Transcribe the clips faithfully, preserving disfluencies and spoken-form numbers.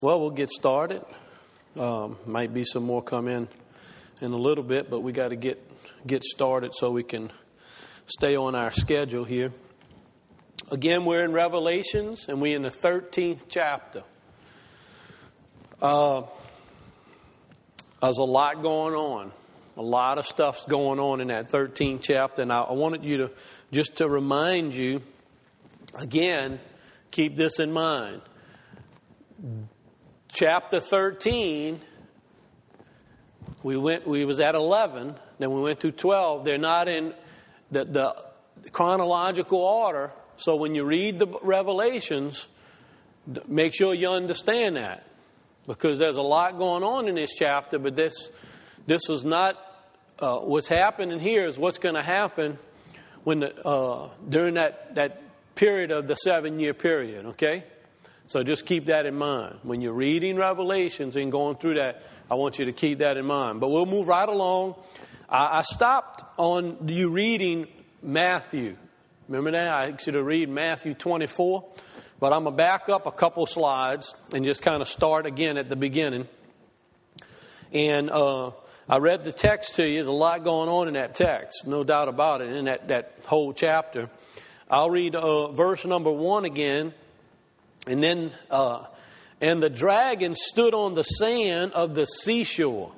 Well, we'll get started. Um, might be some more come in in a little bit, but we got to get get started so we can stay on our schedule here. Again, we're in Revelations, and we're in the thirteenth chapter. Uh, there's a lot going on. A lot of stuff's going on in that thirteenth chapter, and I, I wanted you to, just to remind you, again, keep this in mind. Chapter thirteen, we went. We was at eleven. Then we went to twelve. They're not in the, the chronological order. So when you read the Revelations, make sure you understand that, because there's a lot going on in this chapter. But this this is not uh, what's happening here. Is what's going to happen when the, uh, during that that period of the seven year period. Okay. So just keep that in mind. When you're reading Revelations and going through that, I want you to keep that in mind. But we'll move right along. I, I stopped on you reading Matthew. Remember that? I should have read Matthew twenty-four. But I'm going to back up a couple slides and just kind of start again at the beginning. And uh, I read the text to you. There's a lot going on in that text, no doubt about it, in that, that whole chapter. I'll read uh, verse number one again. And then, uh, and the dragon stood on the sand of the seashore.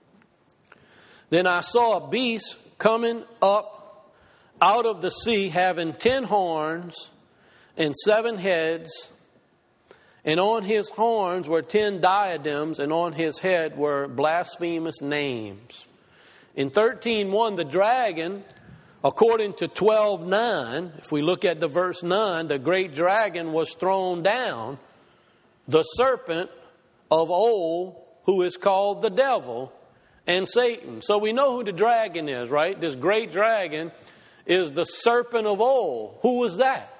Then I saw a beast coming up out of the sea, having ten horns and seven heads. And on his horns were ten diadems, and on his head were blasphemous names. In thirteen one, the dragon, according to twelve nine, if we look at the verse nine, the great dragon was thrown down, the serpent of old, who is called the devil and Satan. So we know who the dragon is, right? This great dragon is the serpent of old. Who was that?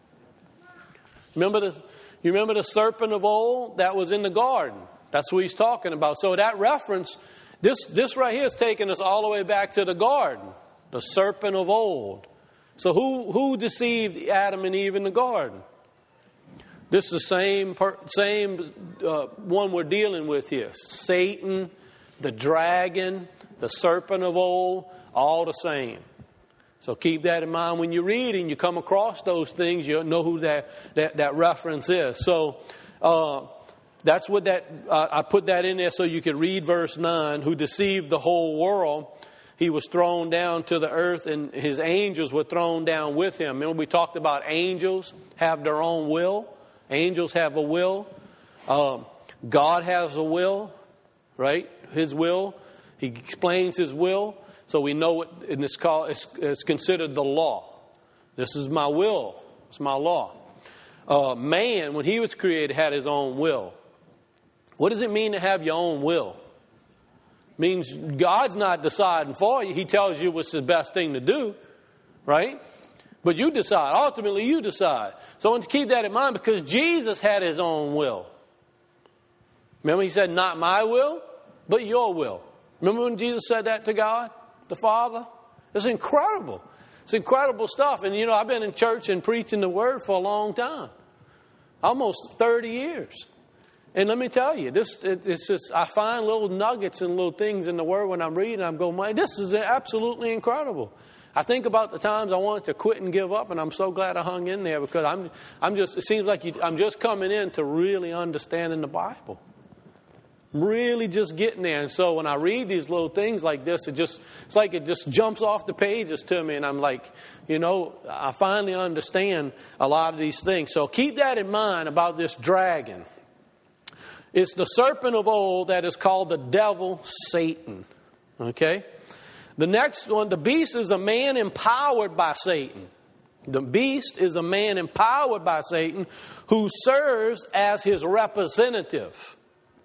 Remember the, you remember the serpent of old that was in the garden? That's what he's talking about. So that reference, this, this right here is taking us all the way back to the garden. The serpent of old. So who who deceived Adam and Eve in the garden? This is the same same uh, one we're dealing with here. Satan, the dragon, the serpent of old, all the same. So keep that in mind when you read and you come across those things. You know who that that, that reference is. So uh, that's what that uh, I put that in there so you could read verse nine. Who deceived the whole world. He was thrown down to the earth, and his angels were thrown down with him. Remember we talked about angels have their own will. Angels have a will. Um, God has a will, right? His will. He explains his will. So we know what in this call it's, it's considered the law. This is my will. It's my law. Uh, man, when he was created, had his own will. What does it mean to have your own will? Means God's not deciding for you. He tells you what's the best thing to do, right? But you decide. Ultimately, you decide. So I want to keep that in mind because Jesus had his own will. Remember he said, not my will, but your will. Remember when Jesus said that to God, the Father? It's incredible. It's incredible stuff. And, you know, I've been in church and preaching the Word for a long time. Almost thirty years. And let me tell you, this it, it's just I find little nuggets and little things in the Word when I'm reading. I'm going, man, this is absolutely incredible. I think about the times I wanted to quit and give up, and I'm so glad I hung in there because I'm I'm just. It seems like you, I'm just coming in to really understanding the Bible, really just getting there. And so when I read these little things like this, it just it's like it just jumps off the pages to me, and I'm like, you know, I finally understand a lot of these things. So keep that in mind about this dragon. It's the serpent of old that is called the devil, Satan. Okay? The next one, the beast is a man empowered by Satan. The beast is a man empowered by Satan who serves as his representative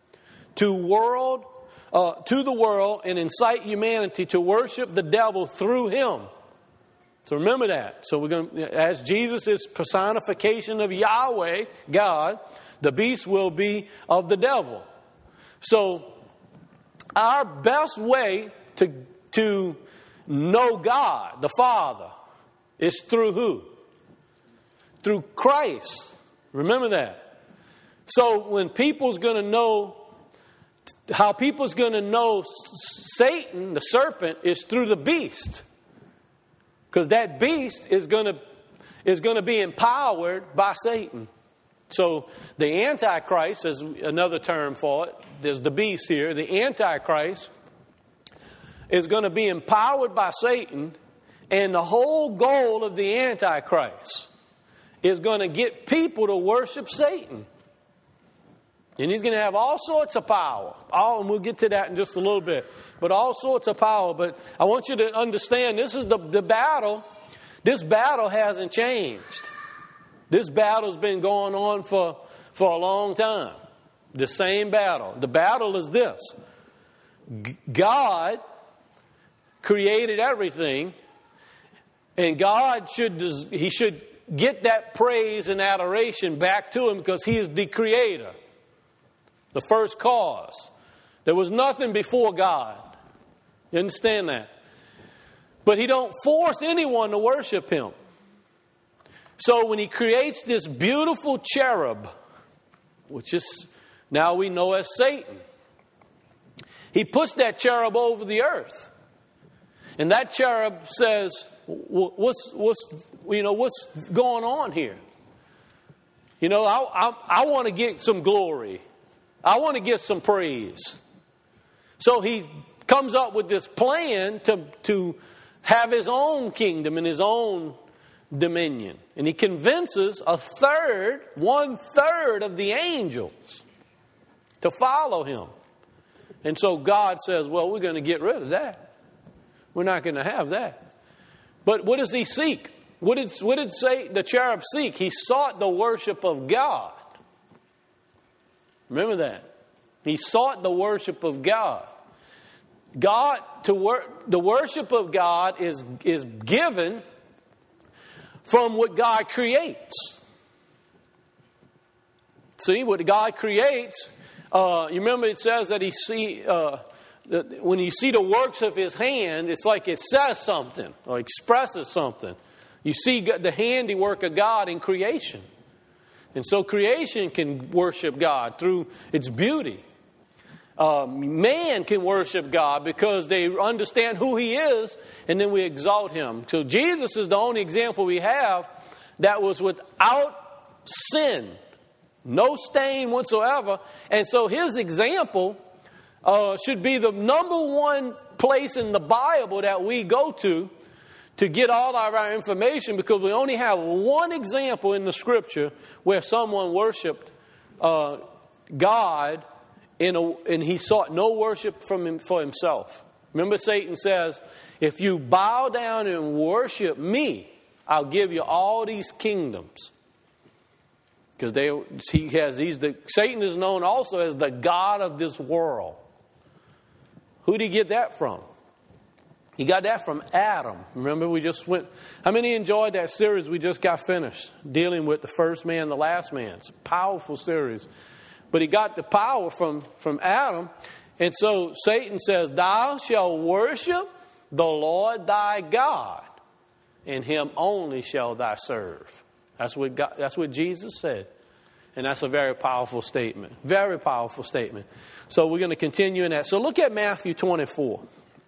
to world, uh, to the world and incite humanity to worship the devil through him. So remember that. So we're going to, as Jesus is personification of Yahweh, God, the beast will be of the devil. So our best way to, to know God, the Father, is through who? Through Christ. Remember that. So when people's going to know, how people's going to know Satan, the serpent, is through the beast. Because that beast is going to is going to be empowered by Satan. So the Antichrist is another term for it. There's the beast here. The Antichrist is going to be empowered by Satan, and the whole goal of the Antichrist is going to get people to worship Satan. And he's going to have all sorts of power. All, and we'll get to that in just a little bit. But all sorts of power. But I want you to understand, this is the, the battle. This battle hasn't changed. This battle's been going on for, for a long time. The same battle. The battle is this. G- God created everything. And God should, he should get that praise and adoration back to him because he is the creator. The first cause. There was nothing before God. You understand that? But he don't force anyone to worship him. So when he creates this beautiful cherub, which is now we know as Satan, he puts that cherub over the earth. And that cherub says, what's, what's, you know, what's going on here? You know, I, I, I want to get some glory. I want to get some praise. So he comes up with this plan to, to have his own kingdom and his own dominion. And he convinces a third, one third of the angels to follow him. And so God says, well, we're going to get rid of that. We're not going to have that. But what does he seek? What did, what did say the cherub seek? He sought the worship of God. Remember that. He sought the worship of God. God, to work, the worship of God is, is given from what God creates. See, what God creates, uh, you remember it says that he see, uh, that when you see the works of his hand, it's like it says something or expresses something. You see the handiwork of God in creation. And so creation can worship God through its beauty. Uh, man can worship God because they understand who he is, and then we exalt him. So Jesus is the only example we have that was without sin, no stain whatsoever. And so his example uh, should be the number one place in the Bible that we go to to get all of our information, because we only have one example in the Scripture where someone worshipped uh, God in a, and he sought no worship from him for himself. Remember, Satan says, if you bow down and worship me, I'll give you all these kingdoms. Because they, he has these. The, Satan is known also as the god of this world. Who did he get that from? He got that from Adam. Remember, we just went. How many enjoyed that series we just got finished dealing with the first man, the last man? It's a powerful series. But he got the power from, from Adam. And so Satan says, thou shalt worship the Lord thy God, and him only shall thou serve. That's what God, that's what Jesus said. And that's a very powerful statement. Very powerful statement. So we're going to continue in that. So look at Matthew twenty-four.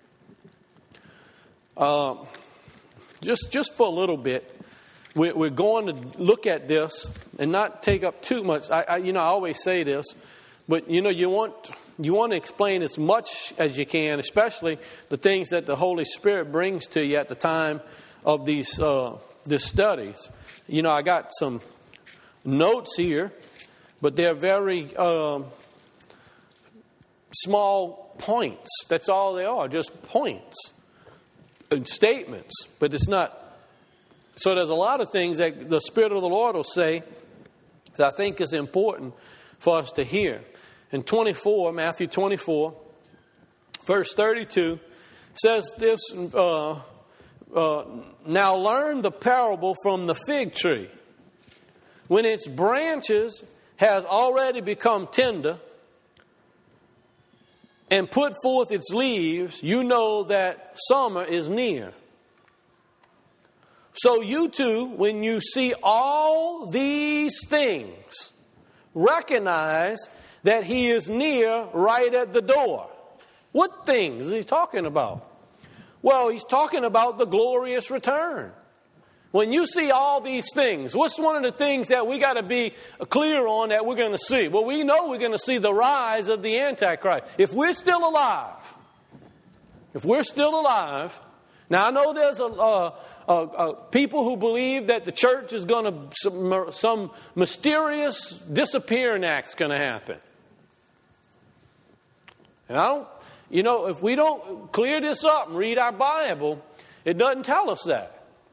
Uh, just, just for a little bit. We're going to look at this and not take up too much. I, I, you know, I always say this, but you know, you want you want to explain as much as you can, especially the things that the Holy Spirit brings to you at the time of these uh, these studies. You know, I got some notes here, but they're very um, small points. That's all they are, just points and statements. But it's not. So there's a lot of things that the Spirit of the Lord will say that I think is important for us to hear. In twenty-four, Matthew twenty-four, verse thirty-two, says this, uh, uh, now learn the parable from the fig tree. When its branches has already become tender and put forth its leaves, you know that summer is near. So you too, when you see all these things, recognize that he is near, right at the door. What things is he talking about? Well, he's talking about the glorious return. When you see all these things, what's one of the things that we got to be clear on that we're going to see? Well, we know we're going to see the rise of the Antichrist. If we're still alive, if we're still alive, now I know there's a, a, a, a people who believe that the church is going to, some, some mysterious disappearing act's going to happen. And I don't, you know, if we don't clear this up and read our Bible, it doesn't tell us that.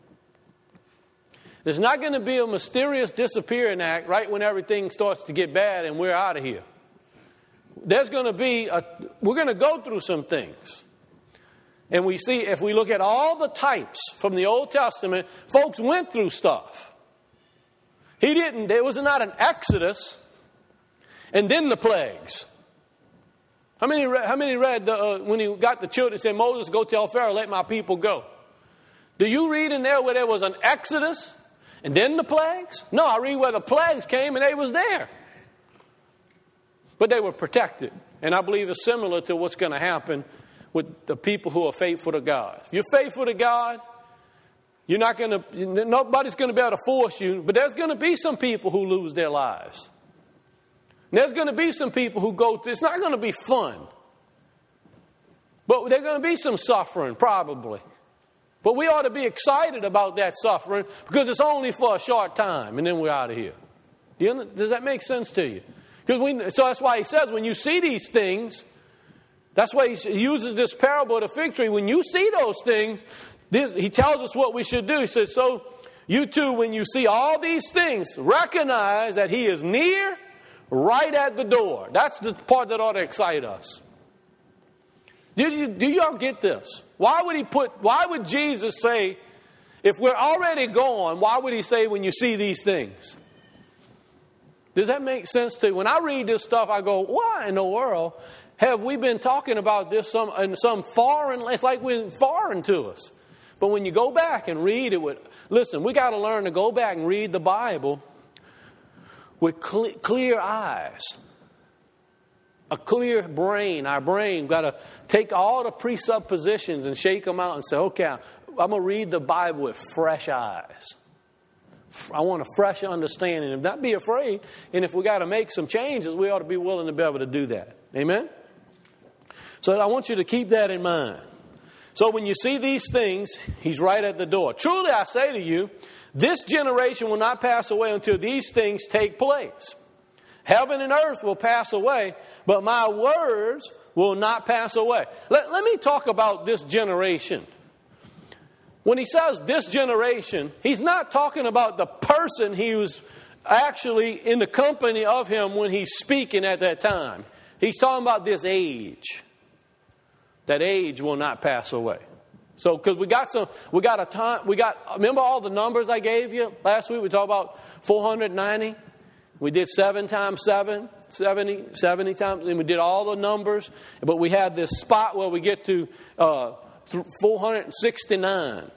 There's not going to be a mysterious disappearing act right when everything starts to get bad and we're out of here. There's going to be, a, we're going to go through some things. And we see, if we look at all the types from the Old Testament, folks went through stuff. He didn't, there was not an exodus and then the plagues. How many, how many read uh, when he got the children, said, Moses, go tell Pharaoh, let my people go. Do you read in there where there was an exodus and then the plagues? No, I read where the plagues came and they was there. But they were protected. And I believe it's similar to what's going to happen with the people who are faithful to God. If you're faithful to God, you're not going to, nobody's going to be able to force you, but there's going to be some people who lose their lives. And there's going to be some people who go through, it's not going to be fun. But there's going to be some suffering, probably. But we ought to be excited about that suffering because it's only for a short time and then we're out of here. Do you, does that make sense to you? Because we, so that's why he says when you see these things, that's why he uses this parable of the fig tree. When you see those things, this, he tells us what we should do. He says, so you too, when you see all these things, recognize that he is near, right at the door. That's the part that ought to excite us. Did you, do you all get this? Why would he put, why would Jesus say, if we're already gone, why would he say when you see these things? Does that make sense to you? When I read this stuff, I go, why in the world have we been talking about this some, in some foreign, it's like we're foreign to us. But when you go back and read it with, listen, we got to learn to go back and read the Bible with clear, clear eyes. A clear brain. Our brain got to take all the presuppositions and shake them out and say, okay, I'm going to read the Bible with fresh eyes. I want a fresh understanding and not be afraid. And if we got to make some changes, we ought to be willing to be able to do that. Amen? So I want you to keep that in mind. So when you see these things, he's right at the door. Truly I say to you, this generation will not pass away until these things take place. Heaven and earth will pass away, but my words will not pass away. Let, let me talk about this generation. When he says this generation, he's not talking about the person he was actually in the company of him when he's speaking at that time. He's talking about this age. That age will not pass away. So, because we got some, we got a time, we got, remember all the numbers I gave you last week? We talked about four hundred ninety. We did seven times seven, seventy, seventy times, and we did all the numbers. But we had this spot where we get to uh, four hundred sixty-nine.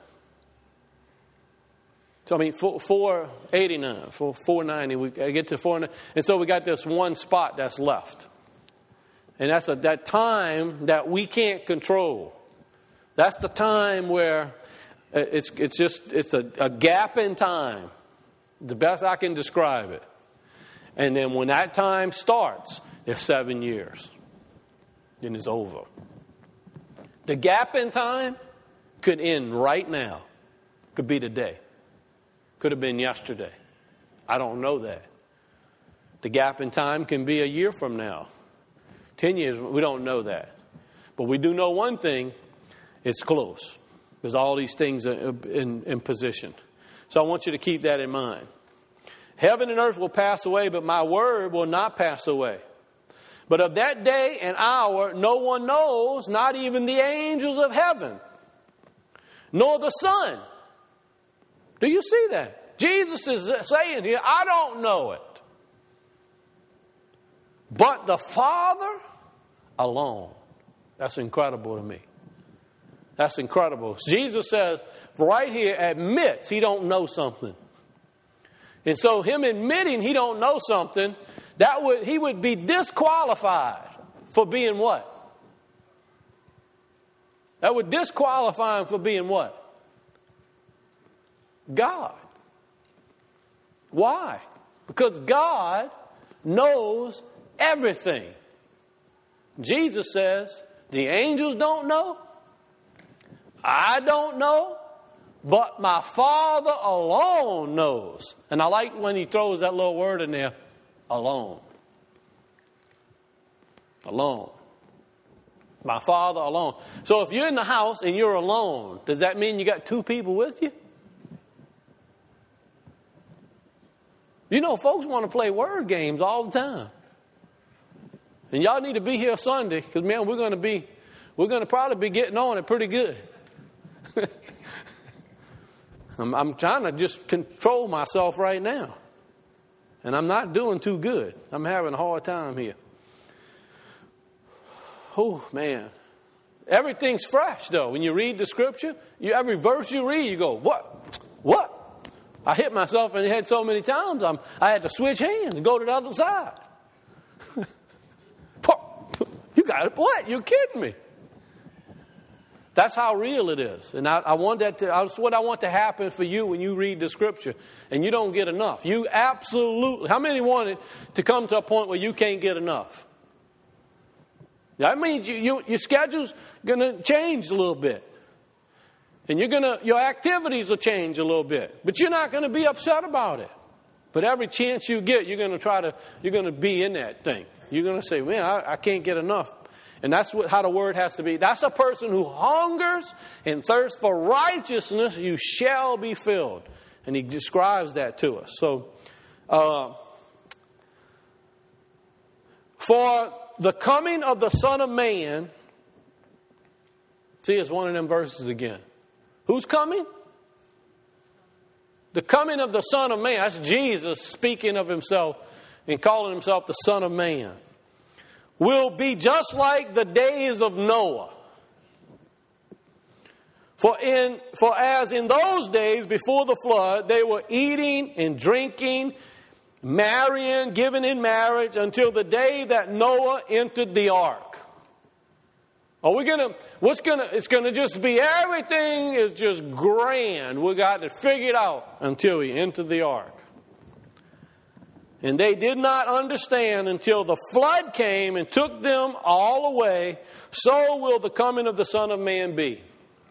So, I mean, four eighty-nine, four ninety, we get to four ninety. And so we got this one spot that's left. And that's a, that time that we can't control. That's the time where it's it's just, it's a, a gap in time. The best I can describe it. And then when that time starts, it's seven years. Then it's over. The gap in time could end right now. Could be today. Could have been yesterday. I don't know that. The gap in time can be a year from now. Ten years, we don't know that. But we do know one thing, it's close. Because all these things are in, in position. So I want you to keep that in mind. Heaven and earth will pass away, but my word will not pass away. But of that day and hour, no one knows, not even the angels of heaven, nor the Son. Do you see that? Jesus is saying here, I don't know it. But the Father alone. That's incredible to me. That's incredible. Jesus says, right here, admits he don't know something. And so him admitting he don't know something that would he would be disqualified for being what? That would disqualify him for being what? God. Why? Because God knows everything. Jesus says, the angels don't know, I don't know, but my Father alone knows. And I like when he throws that little word in there, alone. Alone. My Father alone. So if you're in the house and you're alone, does that mean you got two people with you? You know, folks want to play word games all the time. And y'all need to be here Sunday, because, man, we're going to be, we're going to probably be getting on it pretty good. I'm, I'm trying to just control myself right now. And I'm not doing too good. I'm having a hard time here. Oh, man. Everything's fresh, though. When you read the scripture, you, every verse you read, you go, what? What? I hit myself in the head so many times, I'm, I had to switch hands and go to the other side. You got it. What? You're kidding me. That's how real it is. And I, I want that to, that's what I want to happen for you when you read the scripture and you don't get enough. You absolutely, how many want it to come to a point where you can't get enough? That means you, you, your schedule's going to change a little bit. And you're gonna, your activities will change a little bit. But you're not going to be upset about it. But every chance you get, you're going to try to, you're going to be in that thing. You're going to say, man, I, I can't get enough. And that's what, how the word has to be. That's a person who hungers and thirsts for righteousness, you shall be filled. And he describes that to us. So, uh, for the coming of the Son of Man, see, it's one of them verses again. Who's coming? The coming of the Son of Man. That's Jesus speaking of himself and calling himself the Son of Man. Will be just like the days of Noah. For in for as in those days before the flood, they were eating and drinking, marrying, giving in marriage, until the day that Noah entered the ark. Are we gonna? What's gonna? It's gonna just be everything is just grand. We got it figured out until he entered the ark. And they did not understand until the flood came and took them all away. So will the coming of the Son of Man be.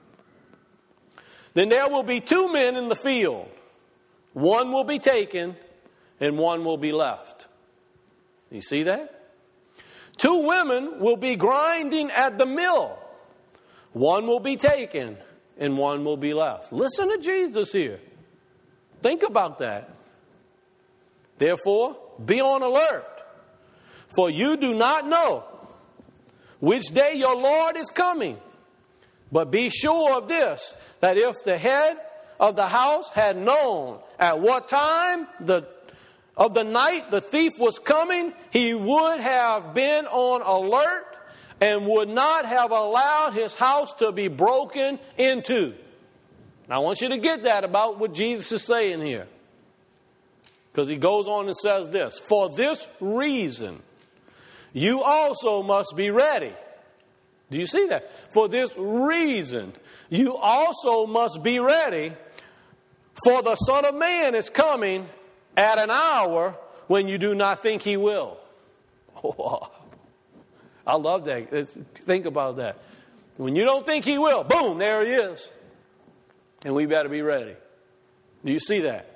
Then there will be two men in the field. One will be taken and one will be left. You see that? Two women will be grinding at the mill. One will be taken and one will be left. Listen to Jesus here. Think about that. Therefore, be on alert, for you do not know which day your Lord is coming. But be sure of this, that if the head of the house had known at what time the, of the night the thief was coming, he would have been on alert and would not have allowed his house to be broken into. Now, I want you to get that about what Jesus is saying here. Because he goes on and says this, for this reason, you also must be ready. Do you see that? For this reason, you also must be ready, for the Son of Man is coming at an hour when you do not think he will. Oh, I love that. It's, think about that. When you don't think he will, boom, there he is. And we better be ready. Do you see that?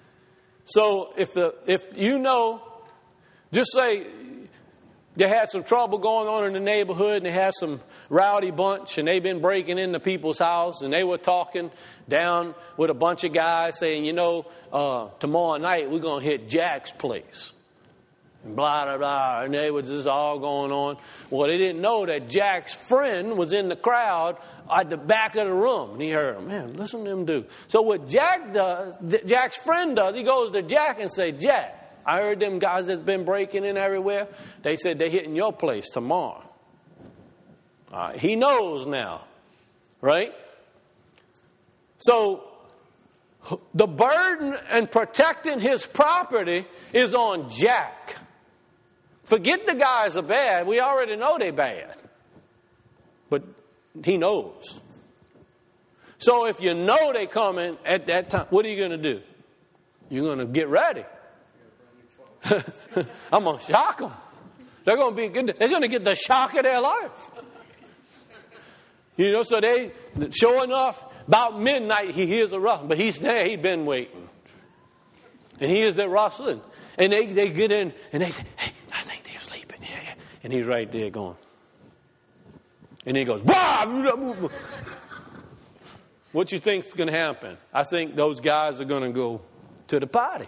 So if the if you know, just say they had some trouble going on in the neighborhood and they had some rowdy bunch and they've been breaking into people's house and they were talking down with a bunch of guys saying, you know, uh, tomorrow night we're going to hit Jack's place. And blah, blah, blah. And they were just all going on. Well, they didn't know that Jack's friend was in the crowd at the back of the room. And he heard him. Man, listen to him do. So what Jack does, Jack's friend does, he goes to Jack and say, Jack, I heard them guys that's been breaking in everywhere. They said they're hitting your place tomorrow. All right, he knows now. Right? So the burden in protecting his property is on Jack. Forget the guys are bad. We already know they're bad. But he knows. So if you know they're coming at that time, what are you going to do? You're going to get ready. I'm going to shock them. They're going to be good. They're going to get the shock of their life. You know, so they, sure enough, about midnight, he hears a rustling. But he's there. He's been waiting. And he hears that rustling. And they, they get in and they say, hey, I think they're sleeping. Yeah, yeah. And he's right there going. And he goes, bah! What you think's going to happen? I think those guys are going to go to the party.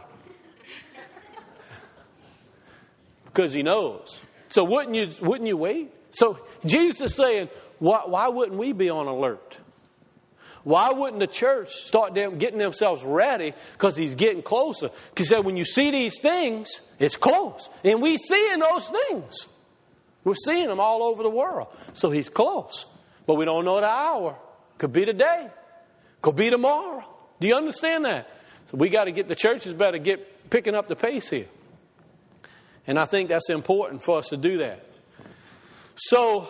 Because he knows. So wouldn't you wouldn't you wait? So Jesus is saying, why, why wouldn't we be on alert? Why wouldn't the church start them getting themselves ready? Because he's getting closer. Because he said, when you see these things, it's close. And we seeing those things. We're seeing them all over the world. So he's close. But we don't know the hour. Could be today. Could be tomorrow. Do you understand that? So we got to get, the churches better get picking up the pace here. And I think that's important for us to do that. So,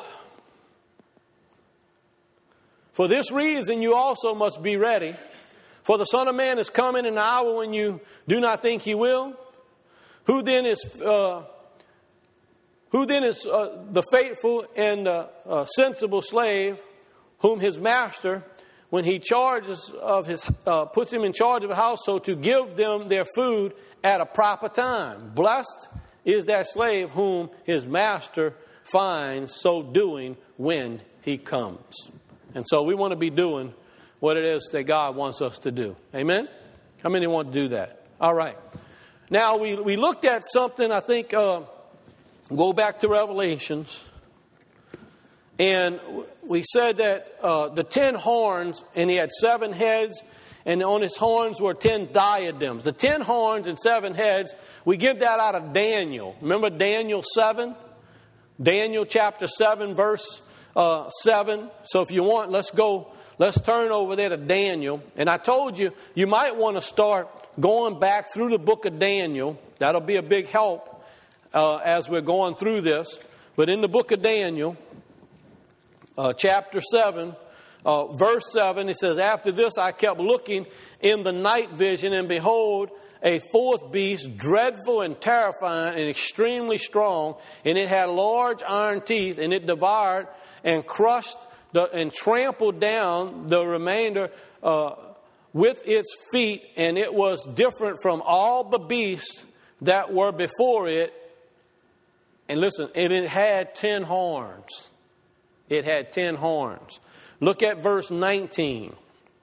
for this reason, you also must be ready. For the Son of Man is coming in an hour when you do not think he will. Who then is uh, who then is uh, the faithful and uh, uh, sensible slave, whom his master, when he charges of his uh, puts him in charge of a household, to give them their food at a proper time? Blessed is that slave whom his master finds so doing when he comes. And so we want to be doing what it is that God wants us to do. Amen? How many want to do that? All right. Now, we, we looked at something, I think, uh, go back to Revelations. And we said that uh, the ten horns, and he had seven heads, and on his horns were ten diadems. The ten horns and seven heads, we get that out of Daniel. Remember Daniel seven? Daniel chapter seven, verse uh, seven. So if you want, let's go, let's turn over there to Daniel. And I told you, you might want to start going back through the book of Daniel. That'll be a big help uh, as we're going through this. But in the book of Daniel, uh, chapter seven, Uh, verse seven, it says, after this I kept looking in the night vision, and behold, a fourth beast, dreadful and terrifying and extremely strong, and it had large iron teeth, and it devoured and crushed the, and trampled down the remainder uh, with its feet, and it was different from all the beasts that were before it. And listen, and it had ten horns. It had ten horns. Look at verse nineteen.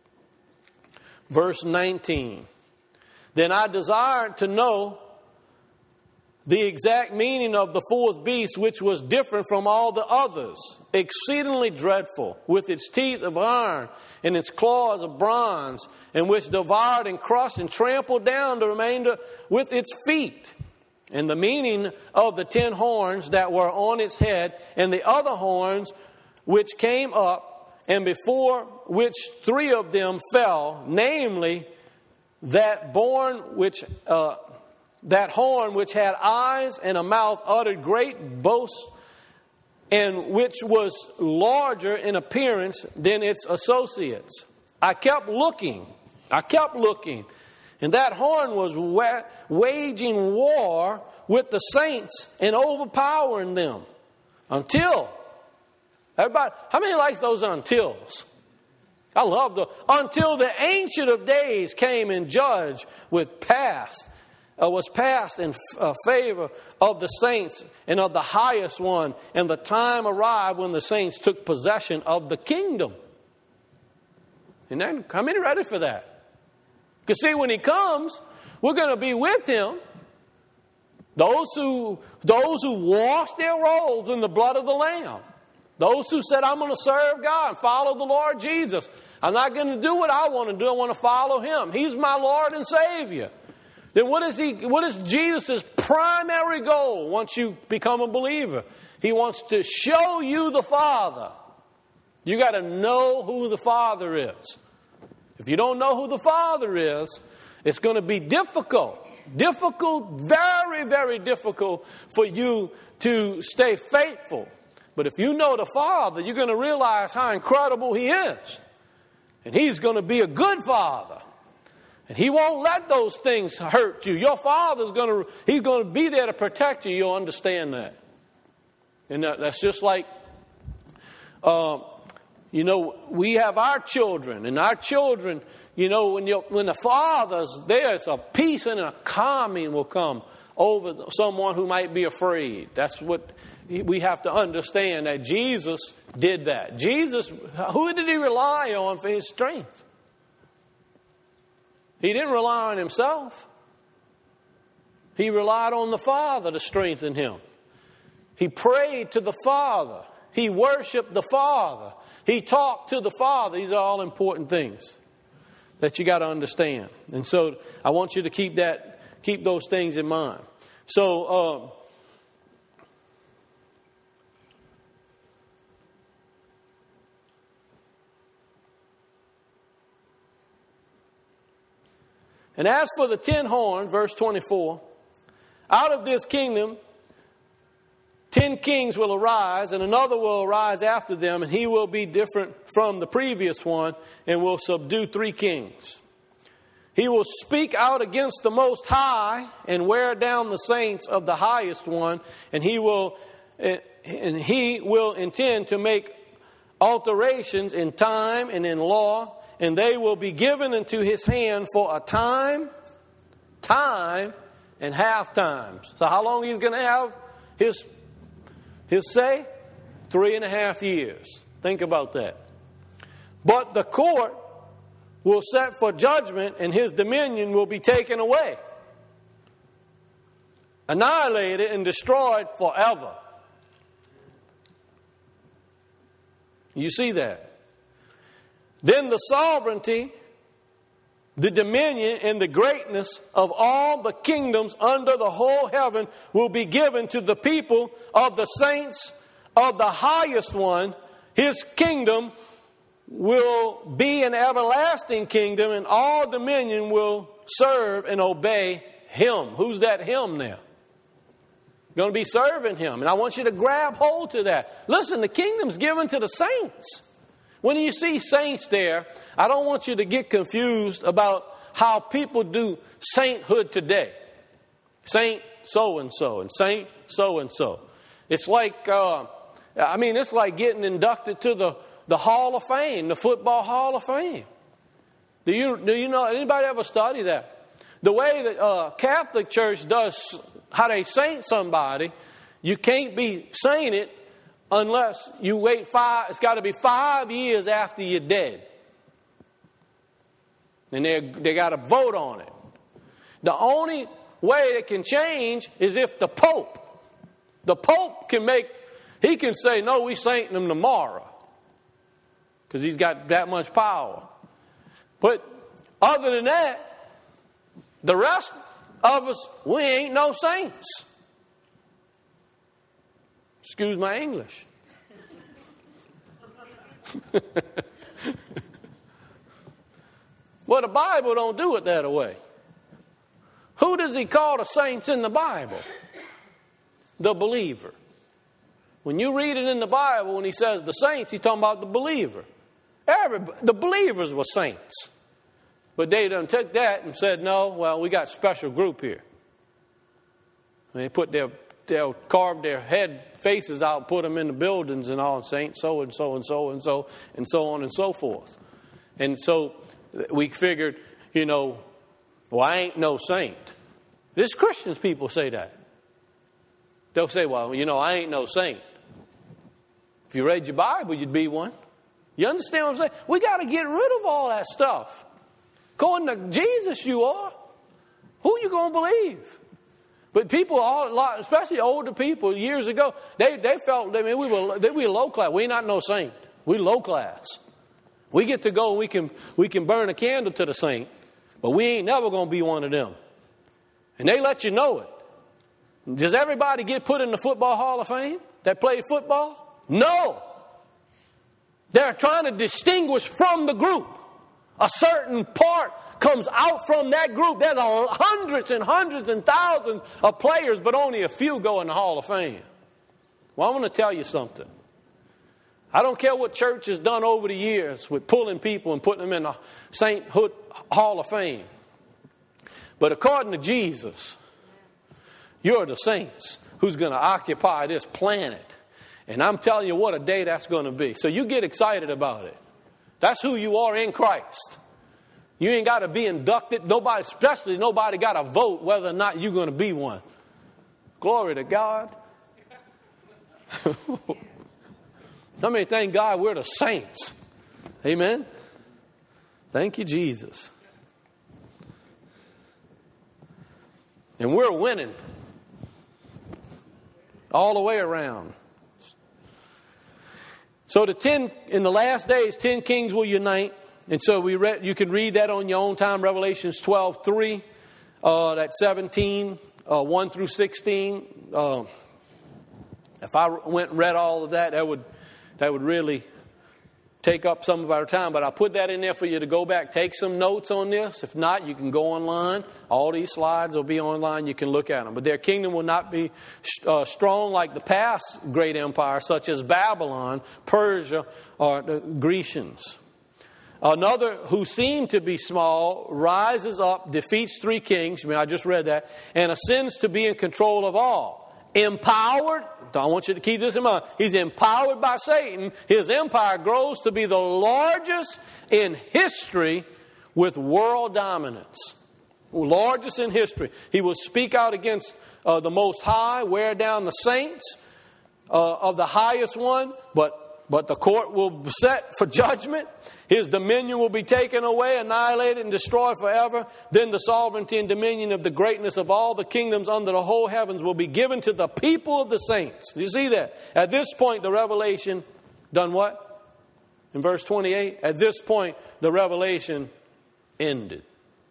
Verse nineteen. Then I desired to know the exact meaning of the fourth beast, which was different from all the others, exceedingly dreadful, with its teeth of iron and its claws of bronze, and which devoured and crushed and trampled down the remainder with its feet. And the meaning of the ten horns that were on its head, and the other horns which came up, and before which three of them fell, namely that born which uh, that horn which had eyes and a mouth uttered great boasts, and which was larger in appearance than its associates. I kept looking, I kept looking, and that horn was wa- waging war with the saints and overpowering them until. Everybody, how many likes those untils? I love the until the Ancient of Days came and judged with past, uh, was passed in uh, favor of the saints and of the highest one, and the time arrived when the saints took possession of the kingdom. And then, how many ready for that? Because see, when he comes, we're going to be with him. Those who those who wash their robes in the blood of the Lamb. Those who said, I'm going to serve God, follow the Lord Jesus. I'm not going to do what I want to do. I want to follow him. He's my Lord and Savior. Then what is he? What is Jesus' primary goal once you become a believer? He wants to show you the Father. You got to know who the Father is. If you don't know who the Father is, it's going to be difficult. difficult, very, very difficult for you to stay faithful. But if you know the Father, you're going to realize how incredible He is. And He's going to be a good Father. And He won't let those things hurt you. Your Father's going to, He's going to be there to protect you. You'll understand that. And that's just like, uh, you know, we have our children. And our children, you know, when, you when the Father's there, it's a peace and a calming will come over someone who might be afraid. That's what we have to understand, that Jesus did that. Jesus, who did He rely on for His strength? He didn't rely on Himself. He relied on the Father to strengthen Him. He prayed to the Father. He worshiped the Father. He talked to the Father. These are all important things that you got to understand. And so I want you to keep that, keep those things in mind. So, um, and as for the ten horns, verse twenty-four, out of this kingdom, ten kings will arise, and another will arise after them, and he will be different from the previous one, and will subdue three kings. He will speak out against the Most High, and wear down the saints of the highest one, and he will, and he will intend to make alterations in time and in law, and they will be given into his hand for a time, time, and half times. So how long he's going to have his His say? Three and a half years. Think about that. But the court will set for judgment, and his dominion will be taken away, annihilated and destroyed forever. You see that? Then the sovereignty, the dominion, and the greatness of all the kingdoms under the whole heaven will be given to the people of the saints of the highest one. His kingdom will be an everlasting kingdom, and all dominion will serve and obey Him. Who's that Him now? Going to be serving Him. And I want you to grab hold to that. Listen, the kingdom's given to the saints. When you see saints there, I don't want you to get confused about how people do sainthood today. Saint so-and-so and saint so-and-so. It's like, uh, I mean, it's like getting inducted to the, the Hall of Fame, the Football Hall of Fame. Do you, do you know, anybody ever study that? The way that uh, Catholic Church does, how they saint somebody, you can't be sainted unless you wait five, it's got to be five years after you're dead. And they they got to vote on it. The only way it can change is if the Pope, the Pope can make, he can say, no, we sainting him tomorrow. Because he's got that much power. But other than that, the rest of us, we ain't no saints. Excuse my English. Well, the Bible don't do it that way. Who does he call the saints in the Bible? The believer. When you read it in the Bible, when he says the saints, he's talking about the believer. Everybody, the believers were saints. But they done took that and said, no, well, we got a special group here. And they put their They'll carve their head faces out, put them in the buildings and all, saint so and so and so and so and so on and so forth. And so we figured, you know, well, I ain't no saint. This Christians people say that. They'll say, well, you know, I ain't no saint. If you read your Bible, you'd be one. You understand what I'm saying? We got to get rid of all that stuff. According to Jesus, you are. Who you going to believe? But people, all, especially older people, years ago, they, they felt, I mean, we were they, we were low class. We not no saint. We low class. We get to go and we can we can burn a candle to the saint, but we ain't never going to be one of them. And they let you know it. Does everybody get put in the Football Hall of Fame that played football? No. They're trying to distinguish from the group a certain part comes out from that group. There's hundreds and hundreds and thousands of players, but only a few go in the Hall of Fame. Well, I want to tell you something. I don't care what church has done over the years with pulling people and putting them in the Sainthood Hall of Fame. But according to Jesus, you're the saints who's going to occupy this planet. And I'm telling you what a day that's going to be. So you get excited about it. That's who you are in Christ. You ain't got to be inducted. Nobody, especially nobody got to vote whether or not you're going to be one. Glory to God. I mean, thank God we're the saints. Amen. Thank you, Jesus. And we're winning all the way around. So the ten in the last days, ten kings will unite. And so we read, you can read that on your own time. Revelations twelve three, uh, that's seventeen, uh, one through sixteen. Uh, if I went and read all of that, that would that would really take up some of our time. But I put that in there for you to go back, take some notes on this. If not, you can go online. All these slides will be online. You can look at them. But their kingdom will not be uh, strong like the past great empires, such as Babylon, Persia, or the Grecians. Another who seemed to be small rises up, defeats three kings. I mean, I just read that. And ascends to be in control of all. Empowered, I want you to keep this in mind. He's empowered by Satan. His empire grows to be the largest in history with world dominance. Largest in history. He will speak out against uh, the Most High, wear down the saints uh, of the highest one, but, but the court will be set for judgment. His dominion will be taken away, annihilated, and destroyed forever. Then the sovereignty and dominion of the greatness of all the kingdoms under the whole heavens will be given to the people of the saints. You see that? At this point, the revelation done what? In verse twenty-eight, at this point, the revelation ended.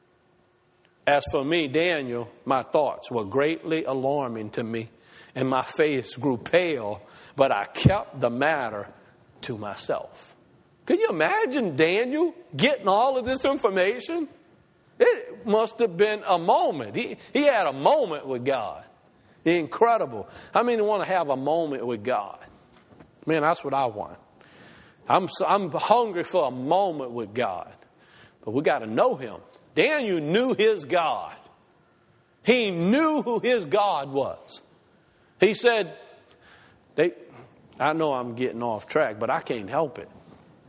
As for me, Daniel, my thoughts were greatly alarming to me, and my face grew pale, but I kept the matter to myself. Can you imagine Daniel getting all of this information? It must have been a moment. He, he had a moment with God. Incredible. How many want to have a moment with God? Man, that's what I want. I'm, I'm hungry for a moment with God. But we got to know Him. Daniel knew his God. He knew who his God was. He said, they, I know I'm getting off track, but I can't help it.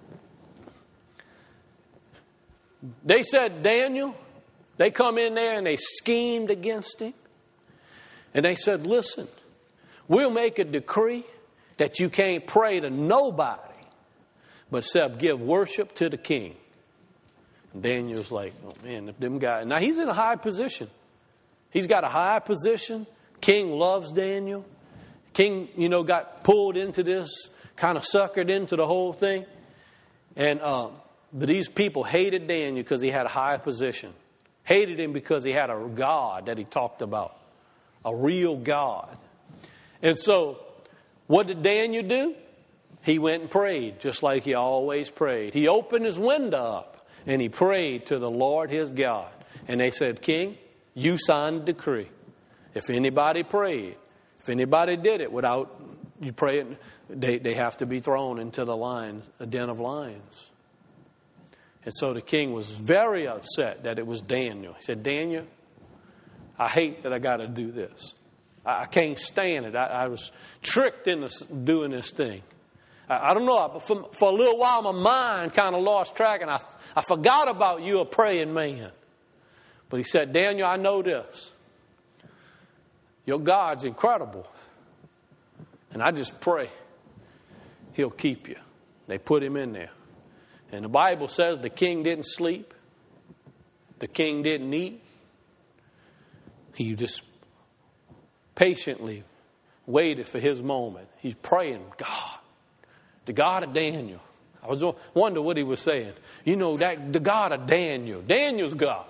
They said, Daniel, they come in there and they schemed against him. And they said, listen, we'll make a decree that you can't pray to nobody but except give worship to the king. And Daniel's like, oh man, them guys. Now he's in a high position. He's got a high position. King loves Daniel. King, you know, got pulled into this, kind of suckered into the whole thing. And, uh, But these people hated Daniel because he had a high position. Hated him because he had a God that he talked about. A real God. And so, what did Daniel do? He went and prayed just like he always prayed. He opened his window up and he prayed to the Lord his God. And they said, King, you signed a decree. If anybody prayed, if anybody did it without you praying, they, they have to be thrown into the lions, a den of lions. And so the king was very upset that it was Daniel. He said, Daniel, I hate that I got to do this. I, I can't stand it. I, I was tricked into doing this thing. I, I don't know, but for, for a little while my mind kind of lost track and I, I forgot about you, a praying man. But he said, Daniel, I know this. Your God's incredible. And I just pray He'll keep you. They put him in there. And the Bible says the king didn't sleep. The king didn't eat. He just patiently waited for his moment. He's praying, God, the God of Daniel. I was wondering what he was saying. You know, that the God of Daniel. Daniel's God.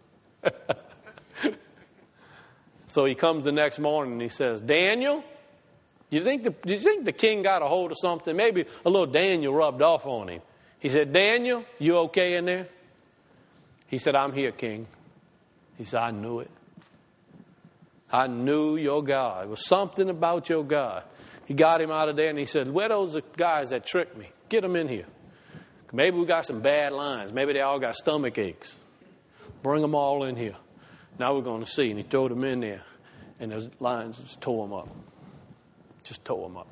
So he comes the next morning and he says, Daniel, you think the, do you think the king got a hold of something? Maybe a little Daniel rubbed off on him. He said, Daniel, you okay in there? He said, I'm here, King. He said, I knew it. I knew your God. It was something about your God. He got him out of there and he said, where are those guys that tricked me? Get them in here. Maybe we got some bad lines. Maybe they all got stomach aches. Bring them all in here. Now we're going to see. And he threw them in there. And those lions just tore them up. Just tore them up.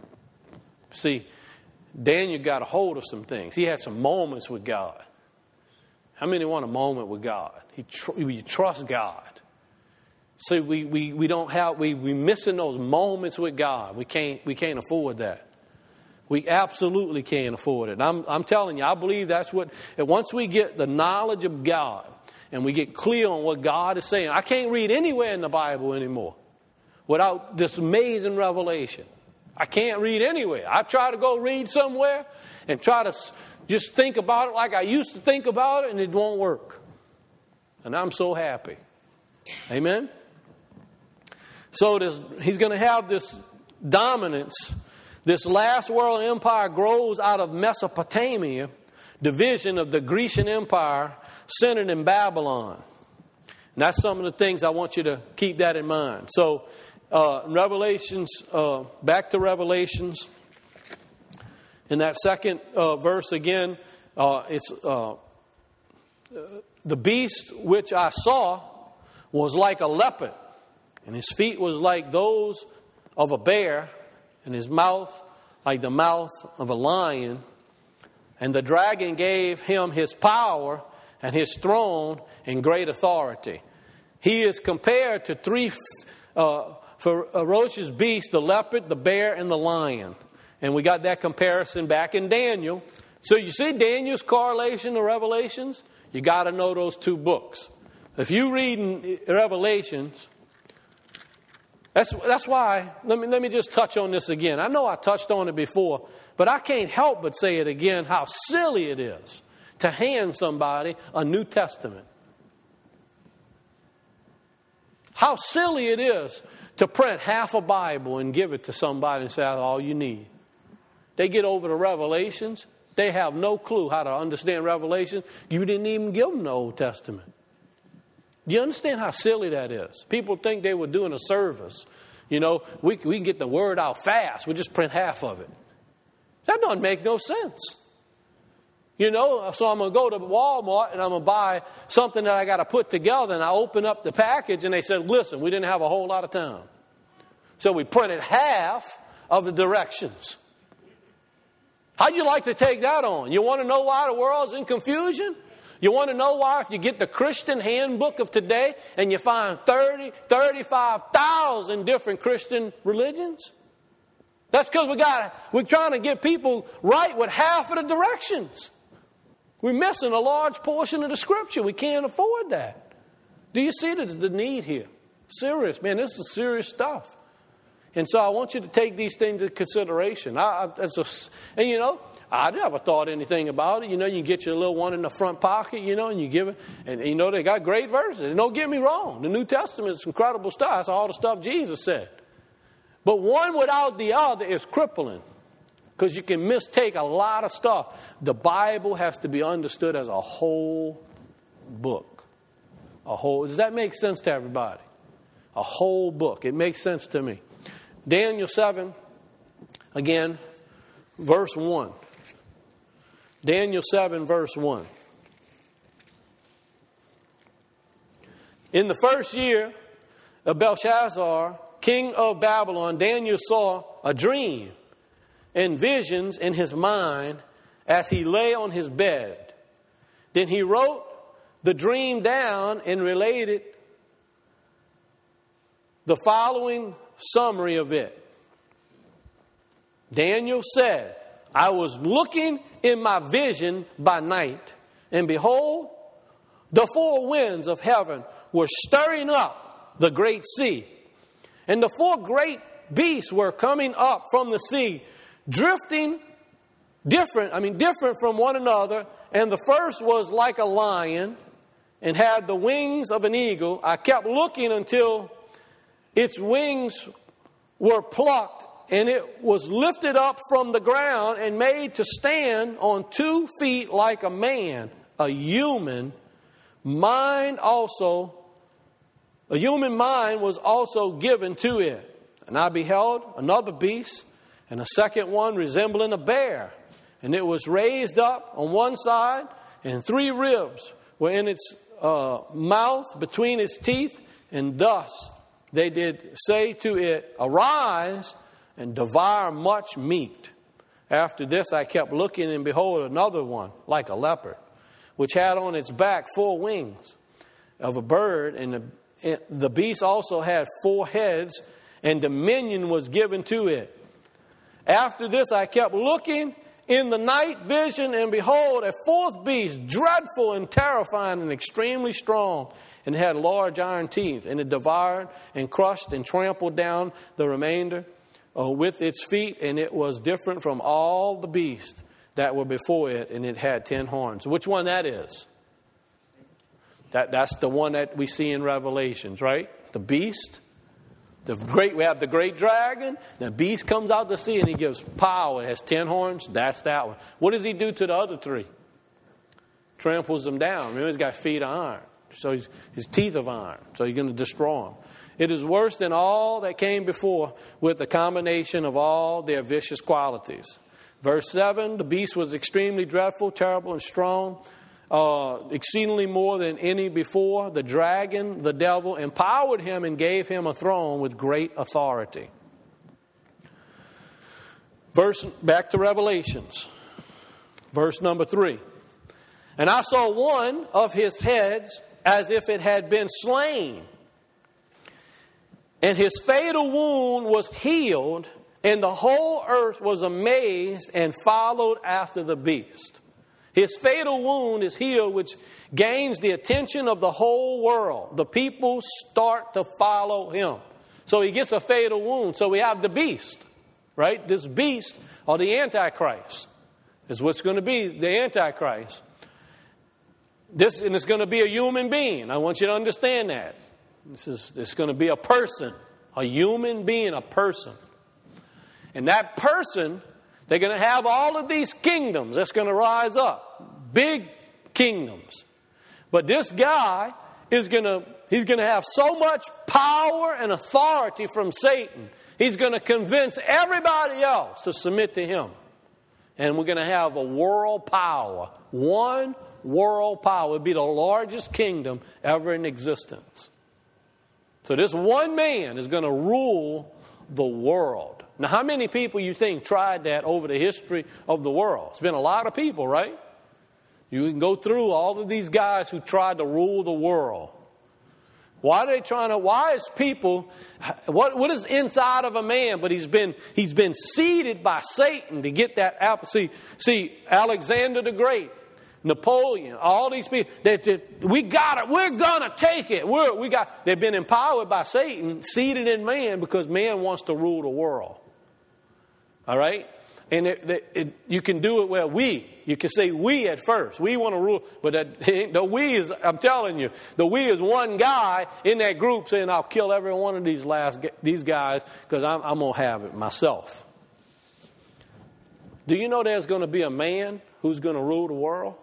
See, Daniel got a hold of some things. He had some moments with God. How many want a moment with God? He tr- you trust God. See, we, we, we don't have, we, we missing those moments with God. We can't, we can't afford that. We absolutely can't afford it. I'm, I'm telling you, I believe that's what, and once we get the knowledge of God and we get clear on what God is saying, I can't read anywhere in the Bible anymore without this amazing revelation. I can't read anywhere. I try to go read somewhere and try to just think about it like I used to think about it, and it won't work. And I'm so happy. Amen? So this, he's going to have this dominance. This last world empire grows out of Mesopotamia, division of the Grecian Empire centered in Babylon. And that's some of the things I want you to keep that in mind. So uh, Revelations, uh, back to Revelations. In that second uh, verse again, uh, it's uh, the beast which I saw was like a leopard. And his feet was like those of a bear, and his mouth like the mouth of a lion. And the dragon gave him his power and his throne and great authority. He is compared to three uh, ferocious beasts, the leopard, the bear, and the lion. And we got that comparison back in Daniel. So you see Daniel's correlation to Revelations? You got to know those two books. If you read in Revelations, That's that's why, let me, let me just touch on this again. I know I touched on it before, but I can't help but say it again, how silly it is to hand somebody a New Testament. How silly it is to print half a Bible and give it to somebody and say, that's all you need. They get over to Revelations. They have no clue how to understand Revelation. You didn't even give them the Old Testament. Do you understand how silly that is? People think they were doing a service. You know, we, we can get the word out fast. We just print half of it. That doesn't make no sense. You know, so I'm going to go to Walmart and I'm going to buy something that I got to put together. And I open up the package and they said, listen, we didn't have a whole lot of time. So we printed half of the directions. How'd you like to take that on? You want to know why the world's in confusion? You want to know why if you get the Christian handbook of today and you find thirty, thirty-five thousand different Christian religions? That's because we got, we're trying to get people right with half of the directions. We're missing a large portion of the Scripture. We can't afford that. Do you see the, the need here? Serious, man, this is serious stuff. And so I want you to take these things into consideration. I, I, that's a, and you know, I never thought anything about it. You know, you get your little one in the front pocket, you know, and you give it. And, you know, they got great verses. Don't get me wrong. The New Testament is incredible stuff. That's all the stuff Jesus said. But one without the other is crippling. Because you can mistake a lot of stuff. The Bible has to be understood as a whole book. A whole. Does that make sense to everybody? A whole book. It makes sense to me. Daniel seven, again, verse one. Daniel seven, verse one. In the first year of Belshazzar, king of Babylon, Daniel saw a dream and visions in his mind as he lay on his bed. Then he wrote the dream down and related the following summary of it. Daniel said, I was looking in my vision by night, and behold, the four winds of heaven were stirring up the great sea. And the four great beasts were coming up from the sea, drifting different, I mean different from one another. And the first was like a lion and had the wings of an eagle. I kept looking until its wings were plucked, and it was lifted up from the ground and made to stand on two feet like a man, a human, mind also, a human mind was also given to it. And I beheld another beast, and a second one resembling a bear. And it was raised up on one side, and three ribs were in its uh, mouth between its teeth. And thus they did say to it, Arise and devour much meat. After this I kept looking, and behold, another one, like a leopard, which had on its back four wings of a bird. And the, the beast also had four heads, and dominion was given to it. After this I kept looking in the night vision, and behold, a fourth beast, dreadful and terrifying and extremely strong, and had large iron teeth, and it devoured and crushed and trampled down the remainder uh, with its feet, and it was different from all the beasts that were before it, and it had ten horns. Which one that is? That, that's the one that we see in Revelations, right? The beast. The great, we have the great dragon. The beast comes out to sea and he gives power. It has ten horns. That's that one. What does he do to the other three? Tramples them down. Remember, he's got feet of iron. So he's, his teeth of iron. So he's going to destroy them. It is worse than all that came before, with a combination of all their vicious qualities. Verse seven, the beast was extremely dreadful, terrible, and strong. Uh, exceedingly more than any before. The dragon, the devil, empowered him and gave him a throne with great authority. Verse, back to Revelations. Verse number three. And I saw one of his heads as if it had been slain. And his fatal wound was healed, and the whole earth was amazed and followed after the beast. His fatal wound is healed, which gains the attention of the whole world. The people start to follow him. So he gets a fatal wound. So we have the beast, right? This beast, or the Antichrist, is what's going to be the Antichrist. This, and it's going to be a human being. I want you to understand that. This is it's going to be a person, a human being, a person. And that person, they're going to have all of these kingdoms that's going to rise up. Big kingdoms. But this guy is going to, he's going to have so much power and authority from Satan. He's going to convince everybody else to submit to him. And we're going to have a world power. One world power. It would be the largest kingdom ever in existence. So this one man is going to rule the world. Now, how many people you think tried that over the history of the world? It's been a lot of people, right? You can go through all of these guys who tried to rule the world. Why are they trying to, why is people, what, what is inside of a man? But he's been, he's been seeded by Satan to get that apple. See, see, Alexander the Great, Napoleon, all these people, they, they, we got it, we're going to take it. We're, we got, they've been empowered by Satan, seeded in man, because man wants to rule the world. All right? And it, it, it, you can do it where we, you can say we at first. We want to rule, but that, the we is, I'm telling you, the we is one guy in that group saying, I'll kill every one of these last these guys because I'm, I'm going to have it myself. Do you know there's going to be a man who's going to rule the world?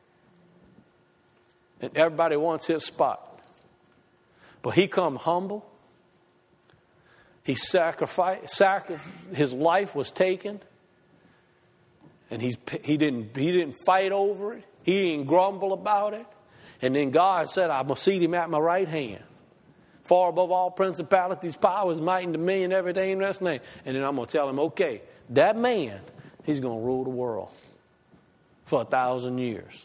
And everybody wants his spot. But he come humble. He sacrificed, sacri- his life was taken. And he's, he didn't he didn't fight over it. He didn't grumble about it. And then God said, I'm going to seat him at my right hand. Far above all principalities, powers, might, and dominion, everything in his name. And then I'm going to tell him, okay, that man, he's going to rule the world for a thousand years.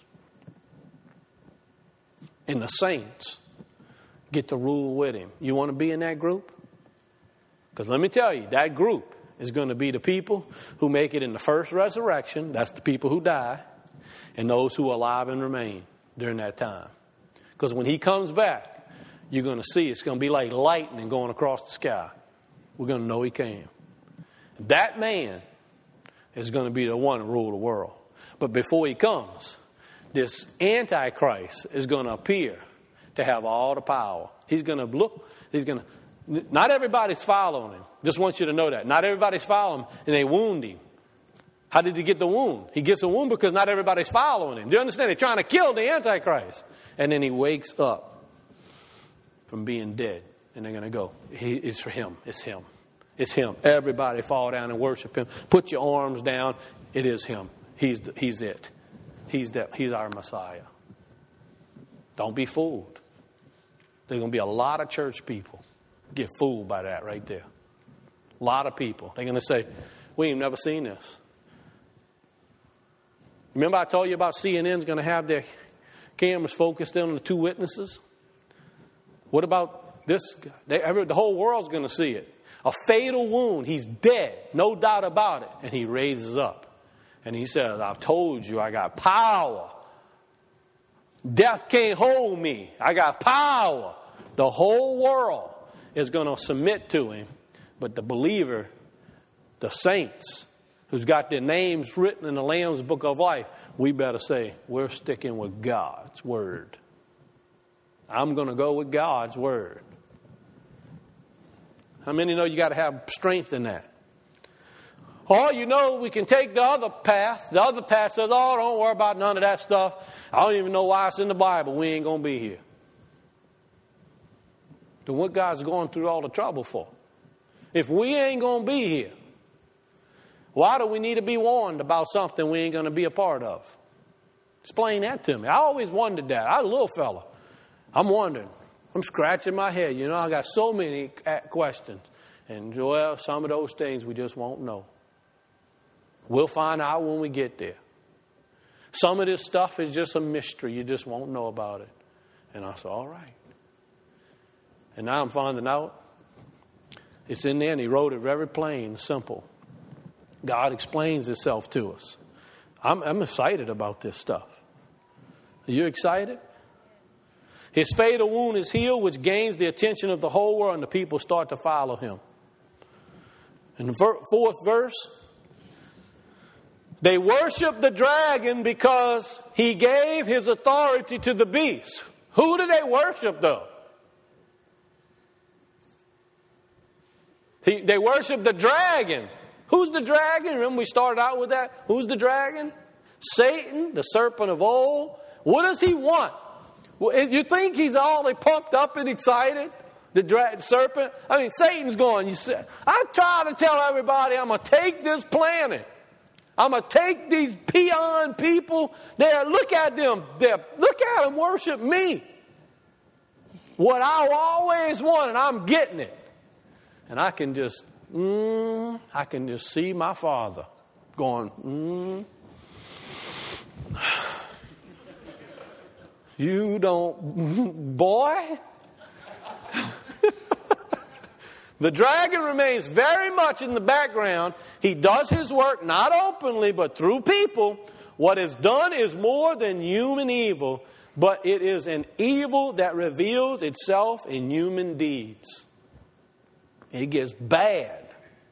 And the saints get to rule with him. You want to be in that group? Because let me tell you, that group is going to be the people who make it in the first resurrection. That's the people who die. And those who are alive and remain during that time. Because when he comes back, you're going to see it's going to be like lightning going across the sky. We're going to know he came. That man is going to be the one to rule the world. But before he comes, this Antichrist is going to appear to have all the power. He's going to look, he's going to, not everybody's following him. Just want you to know that. Not everybody's following him, and they wound him. How did he get the wound? He gets a wound because not everybody's following him. Do you understand? They're trying to kill the Antichrist. And then he wakes up from being dead. And they're going to go, he, it's for him. It's him. It's him. Everybody fall down and worship him. Put your arms down. It is him. He's the, he's it. He's the, he's our Messiah. Don't be fooled. There's going to be a lot of church people get fooled by that right there. A lot of people. They're going to say, we ain't never seen this. Remember I told you about C N N's going to have their cameras focused in on the two witnesses? What about this? They, every, the whole world's going to see it. A fatal wound. He's dead. No doubt about it. And he raises up. And he says, I've told you I got power. Death can't hold me. I got power. The whole world is going to submit to him. But the believer, the saints, who's got their names written in the Lamb's Book of Life, we better say, we're sticking with God's Word. I'm going to go with God's Word. How many know you got to have strength in that? Or you know we can take the other path. The other path says, oh, don't worry about none of that stuff. I don't even know why it's in the Bible. We ain't going to be here. Then what God's going through all the trouble for? If we ain't going to be here, why do we need to be warned about something we ain't going to be a part of? Explain that to me. I always wondered that. I was a little fella. I'm wondering. I'm scratching my head. You know, I got so many questions. And, well, some of those things we just won't know. We'll find out when we get there. Some of this stuff is just a mystery. You just won't know about it. And I said, all right. And now I'm finding out it's in there, and he wrote it very plain, simple. God explains himself to us. I'm, I'm excited about this stuff. Are you excited? His fatal wound is healed, which gains the attention of the whole world, and the people start to follow him. In the fourth verse, they worship the dragon because he gave his authority to the beast. Who do they worship, though? They worship the dragon. Who's the dragon? Remember we started out with that? Who's the dragon? Satan, the serpent of old. What does he want? Well, you think he's all pumped up and excited? The dra- serpent? I mean, Satan's going, you say, I try to tell everybody I'm going to take this planet. I'm going to take these peon people there. Look at them. They're, look at them worship me. What I always wanted, I'm getting it. And I can just, mm, I can just see my father going, mm. You don't, boy. The dragon remains very much in the background. He does his work, not openly, but through people. What is done is more than human evil, but it is an evil that reveals itself in human deeds. It gets bad.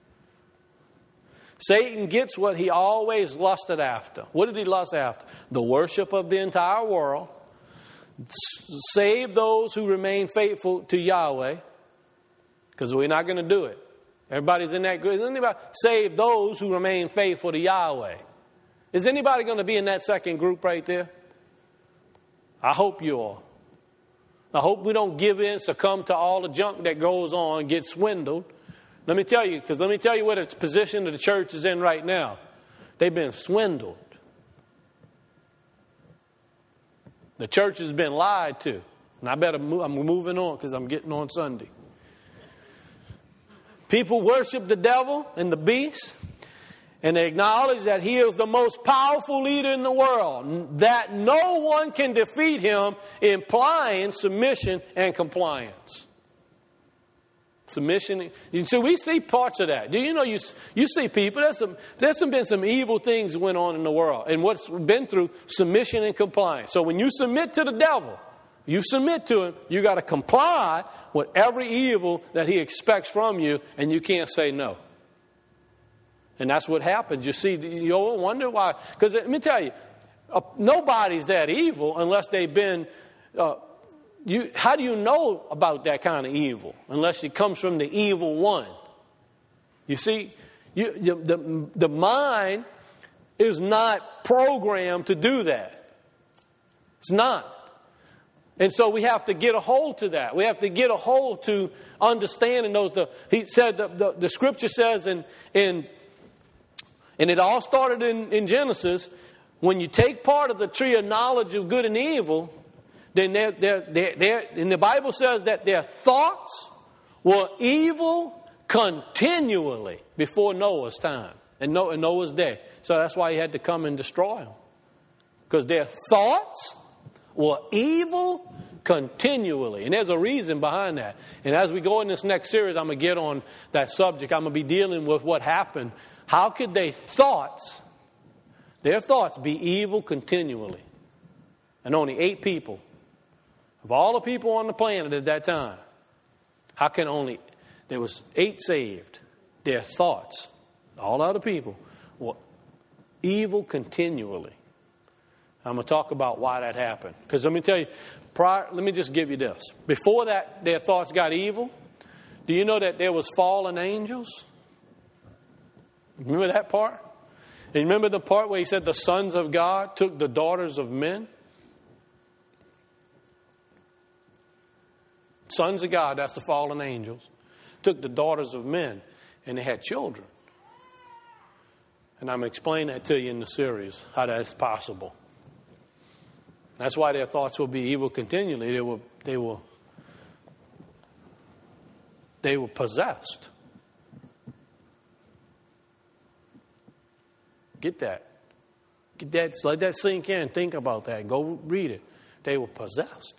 Satan gets what he always lusted after. What did he lust after? The worship of the entire world. Save those who remain faithful to Yahweh. Because we're not going to do it. Everybody's in that group. Is anybody save those who remain faithful to Yahweh? Is anybody going to be in that second group right there? I hope you are. I hope we don't give in, succumb to all the junk that goes on, get swindled. Let me tell you, because let me tell you what the position of the church is in right now. They've been swindled. The church has been lied to. And I better move, I'm moving on because I'm getting on Sunday. People worship the devil and the beast. And they acknowledge that he is the most powerful leader in the world. That no one can defeat him, implying submission and compliance. Submission. So we see parts of that. Do you know you you see people, there's some there's some been some evil things that went on in the world. And what's been through submission and compliance. So when you submit to the devil, you submit to him, you got to comply with every evil that he expects from you, and you can't say no. And that's what happens. You see, you wonder why. Because let me tell you, uh, nobody's that evil unless they've been... Uh, you, how do you know about that kind of evil? Unless it comes from the evil one. You see, you, you, the, the mind is not programmed to do that. It's not. And so we have to get a hold to that. We have to get a hold to understanding those. The, he said, the, the, the scripture says, in, in, and it all started in, in Genesis, when you take part of the tree of knowledge of good and evil, then they're, they're, they're, they're, and the Bible says that their thoughts were evil continually before Noah's time and Noah's day. So that's why he had to come and destroy them. Because their thoughts were evil continually. And there's a reason behind that. And as we go in this next series, I'm going to get on that subject. I'm going to be dealing with what happened. How could their thoughts, their thoughts be evil continually? And only eight people, of all the people on the planet at that time, how can only, there was eight saved? Their thoughts, all other people, were evil continually. I'm going to talk about why that happened. Because let me tell you, prior, let me just give you this. Before that, their thoughts got evil. Do you know that there was fallen angels? Remember that part? And remember the part where he said the sons of God took the daughters of men? Sons of God, that's the fallen angels, took the daughters of men, and they had children. And I'm explaining that to you in the series, how that is possible. That's why their thoughts will be evil continually. They were, they were, they were possessed. Get that. Get that. Let that sink in. Think about that. Go read it. They were possessed.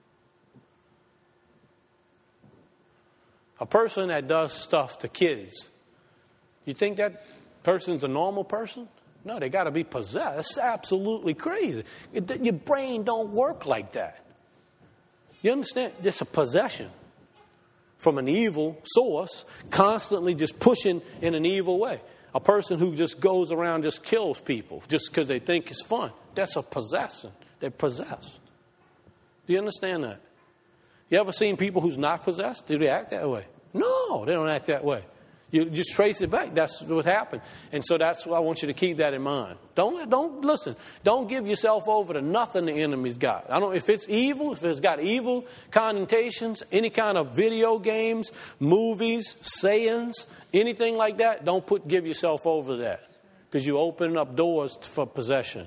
A person that does stuff to kids, you think that person's a normal person? No, they got to be possessed. That's absolutely crazy. It, your brain don't work like that. You understand? It's a possession from an evil source, constantly just pushing in an evil way. A person who just goes around just kills people just because they think it's fun. That's a possession. They're possessed. Do you understand that? You ever seen people who's not possessed? Do they act that way? No, they don't act that way. You just trace it back. That's what happened. And so that's why I want you to keep that in mind. Don't don't listen. Don't give yourself over to nothing the enemy's got. I don't if it's evil, if it's got evil connotations, any kind of video games, movies, sayings, anything like that, don't put give yourself over to that. Because you open up doors for possession.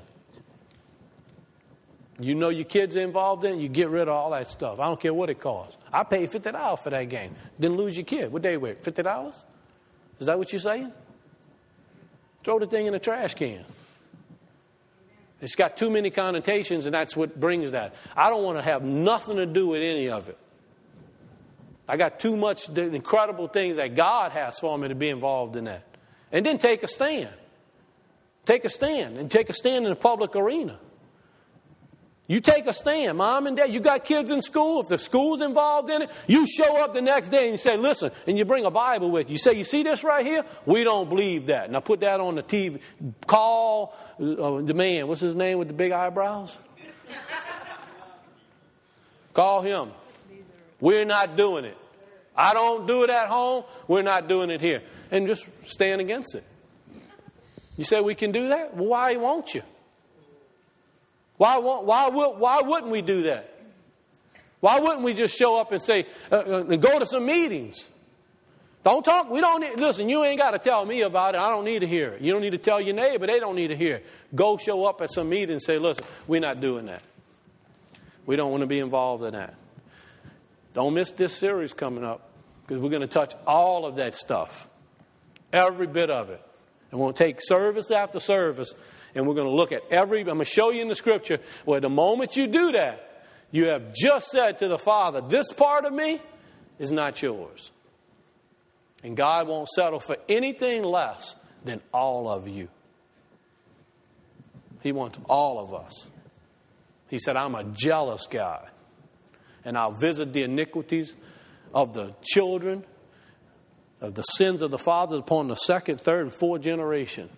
You know your kids are involved in it, you get rid of all that stuff. I don't care what it costs. I paid fifty dollars for that game. Didn't lose your kid. What they worth? fifty dollars? Is that what you're saying? Throw the thing in the trash can. It's got too many connotations, and that's what brings that. I don't want to have nothing to do with any of it. I got too much the incredible things that God has for me to be involved in that. And then take a stand. Take a stand, and take a stand in the public arena. You take a stand, mom and dad. You got kids in school. If the school's involved in it, you show up the next day and you say, listen, and you bring a Bible with you. You say, you see this right here? We don't believe that. Now put that on the T V. Call uh, the man. What's his name with the big eyebrows? Call him. We're not doing it. I don't do it at home. We're not doing it here. And just stand against it. You say we can do that? Well, why won't you? Why, why, why wouldn't we do that? Why wouldn't we just show up and say, uh, uh, and go to some meetings? Don't talk. We don't need, listen, you ain't got to tell me about it. I don't need to hear it. You don't need to tell your neighbor. They don't need to hear it. Go show up at some meeting and say, listen, we're not doing that. We don't want to be involved in that. Don't miss this series coming up because we're going to touch all of that stuff. Every bit of it. And we'll take service after service. And we're going to look at every, I'm going to show you in the scripture where the moment you do that, you have just said to the Father, this part of me is not yours. And God won't settle for anything less than all of you. He wants all of us. He said, I'm a jealous God. And I'll visit the iniquities of the children, of the sins of the fathers upon the second, third, and fourth generation.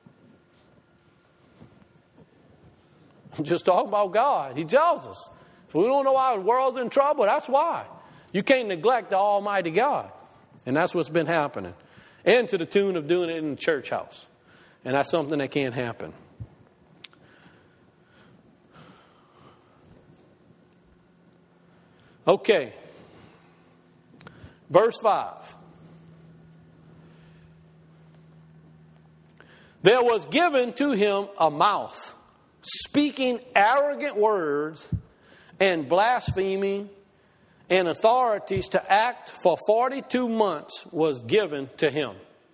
I'm just talking about God. He tells us. If we don't know why the world's in trouble, that's why. You can't neglect the Almighty God. And that's what's been happening. And to the tune of doing it in the church house. And that's something that can't happen. Okay. Verse five. There was given to him a mouth, speaking arrogant words and blaspheming, and authorities to act for forty-two months was given to him.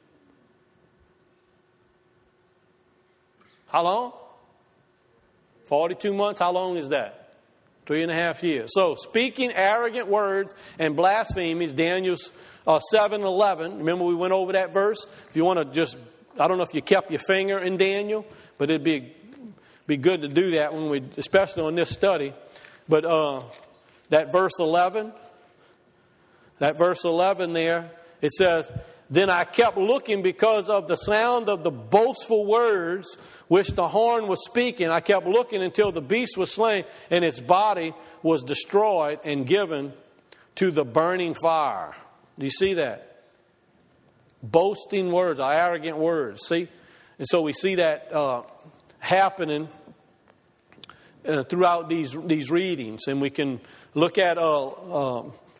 How long? forty-two months. How long is that? Three and a half years. So, speaking arrogant words and blasphemies, Daniel's uh, seven eleven. Remember we went over that verse? If you want to just, I don't know if you kept your finger in Daniel, but it'd be be good to do that when we, especially on this study. But uh, that verse eleven, that verse eleven there, it says, "Then I kept looking because of the sound of the boastful words which the horn was speaking. I kept looking until the beast was slain and its body was destroyed and given to the burning fire." Do you see that? Boasting words, arrogant words. See? And so we see that uh, happening uh, throughout these, these readings. And we can look at uh, uh,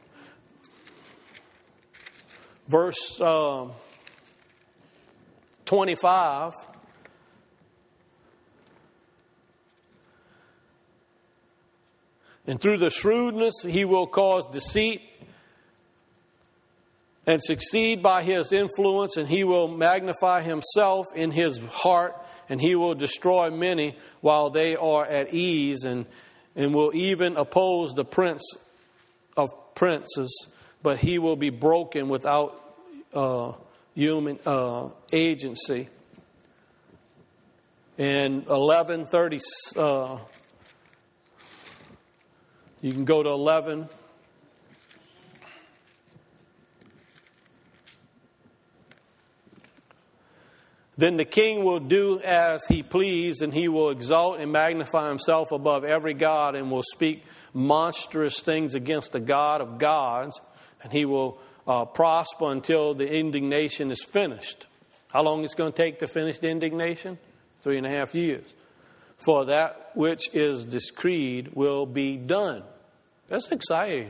verse uh, twenty-five. "And through the shrewdness he will cause deceit and succeed by his influence, and he will magnify himself in his heart, and he will destroy many while they are at ease, and, and will even oppose the prince of princes, but he will be broken without uh, human uh, agency." And eleven thirty, uh, you can go to eleven. "Then the king will do as he pleased, and he will exalt and magnify himself above every god, and will speak monstrous things against the God of gods, and he will uh, prosper until the indignation is finished." How long is it going to take to finish the indignation? Three and a half years. "For that which is decreed will be done." That's exciting.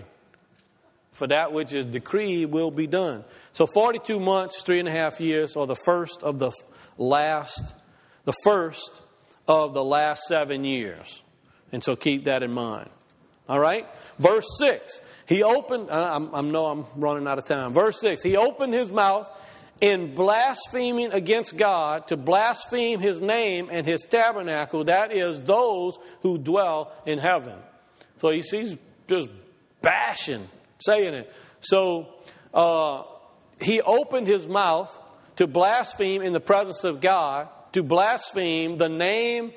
For that which is decreed will be done. So forty-two months, three and a half years, or the first of the last, the first of the last seven years. And so keep that in mind. All right? Verse six. He opened, I, I know I'm running out of time. Verse six. "He opened his mouth in blaspheming against God, to blaspheme his name and his tabernacle, that is, those who dwell in heaven." So he's, he's just bashing, saying it. So uh, he opened his mouth to blaspheme in the presence of God, to blaspheme the name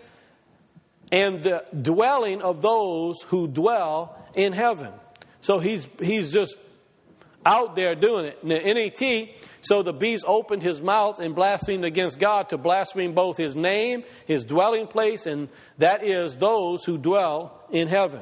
and the dwelling of those who dwell in heaven. So he's he's just out there doing it. In the N A T, "So the beast opened his mouth and blasphemed against God, to blaspheme both his name, his dwelling place, and that is those who dwell in heaven."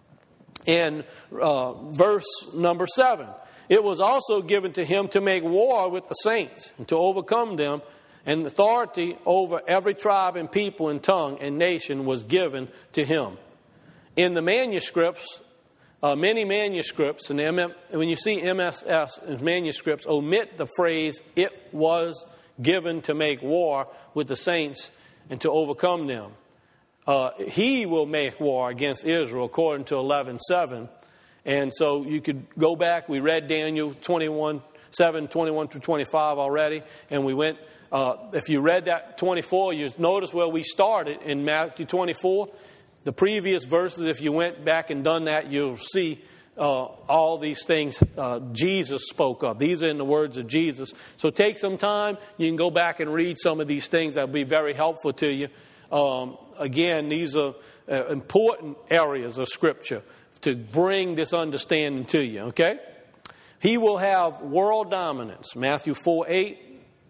And uh, verse number seven. "It was also given to him to make war with the saints, and to overcome them, and authority over every tribe and people and tongue and nation was given to him." In the manuscripts, uh, many manuscripts, and M M, when you see M S S in manuscripts, omit the phrase, "it was given to make war with the saints and to overcome them." Uh, he will make war against Israel, according to eleven seven. And so you could go back. We read Daniel twenty-one, seven, twenty-one through twenty-five already. And we went, uh, if you read that twenty-four, you notice where we started in Matthew twenty-four. The previous verses, if you went back and done that, you'll see uh, all these things uh, Jesus spoke of. These are in the words of Jesus. So take some time. You can go back and read some of these things. That will be very helpful to you. Um, again, these are uh, important areas of Scripture to bring this understanding to you, okay? "He will have world dominance." Matthew four, eight,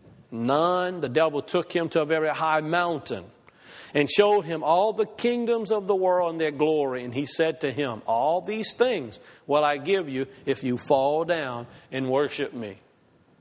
nine. "The devil took him to a very high mountain and showed him all the kingdoms of the world and their glory. And he said to him, all these things will I give you if you fall down and worship me."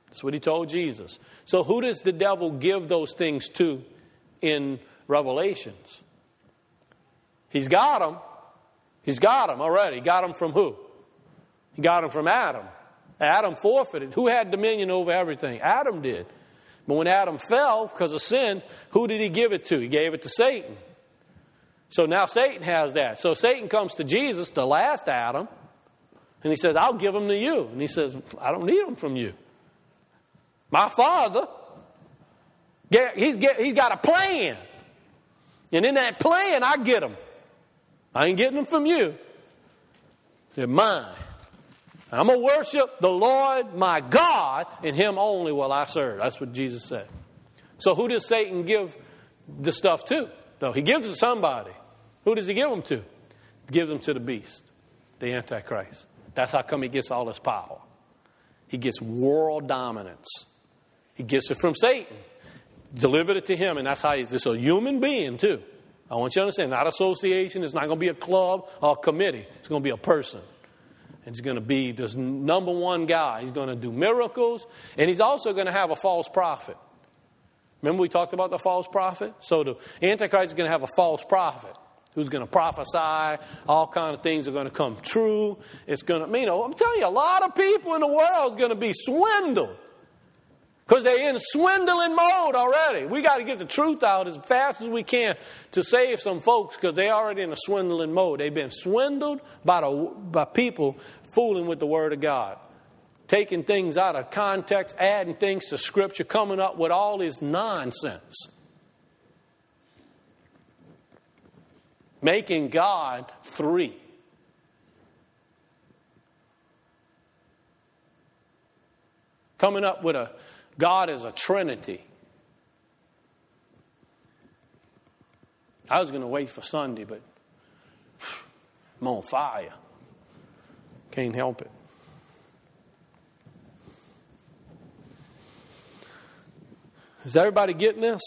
That's what he told Jesus. So who does the devil give those things to in Revelations? He's got them. He's got them already. He got them from who? He got them from Adam. Adam forfeited. Who had dominion over everything? Adam did. But when Adam fell because of sin, who did he give it to? He gave it to Satan. So now Satan has that. So Satan comes to Jesus, the last Adam, and he says, I'll give them to you. And he says, I don't need them from you. My Father, he's, he's got a plan. And in that plan, I get them. I ain't getting them from you. They're mine. I'm going to worship the Lord my God, and him only will I serve. That's what Jesus said. So who does Satan give the stuff to? No, he gives it to somebody. Who does he give them to? He gives them to the beast, the Antichrist. That's how come he gets all his power. He gets world dominance. He gets it from Satan. Delivered it to him, and that's how he's this a human being too. I want you to understand, not association. It's not going to be a club or a committee. It's going to be a person. It's going to be this number one guy. He's going to do miracles. And he's also going to have a false prophet. Remember we talked about the false prophet? So the Antichrist is going to have a false prophet who's going to prophesy. All kinds of things are going to come true. It's going to, you know, I'm telling you, a lot of people in the world is going to be swindled. Because they're in swindling mode already. We got to get the truth out as fast as we can to save some folks because they're already in a swindling mode. They've been swindled by, the, by people fooling with the Word of God. Taking things out of context, adding things to Scripture, coming up with all this nonsense. Making God three. Coming up with a God is a Trinity. I was going to wait for Sunday, but I'm on fire. Can't help it. Is everybody getting this?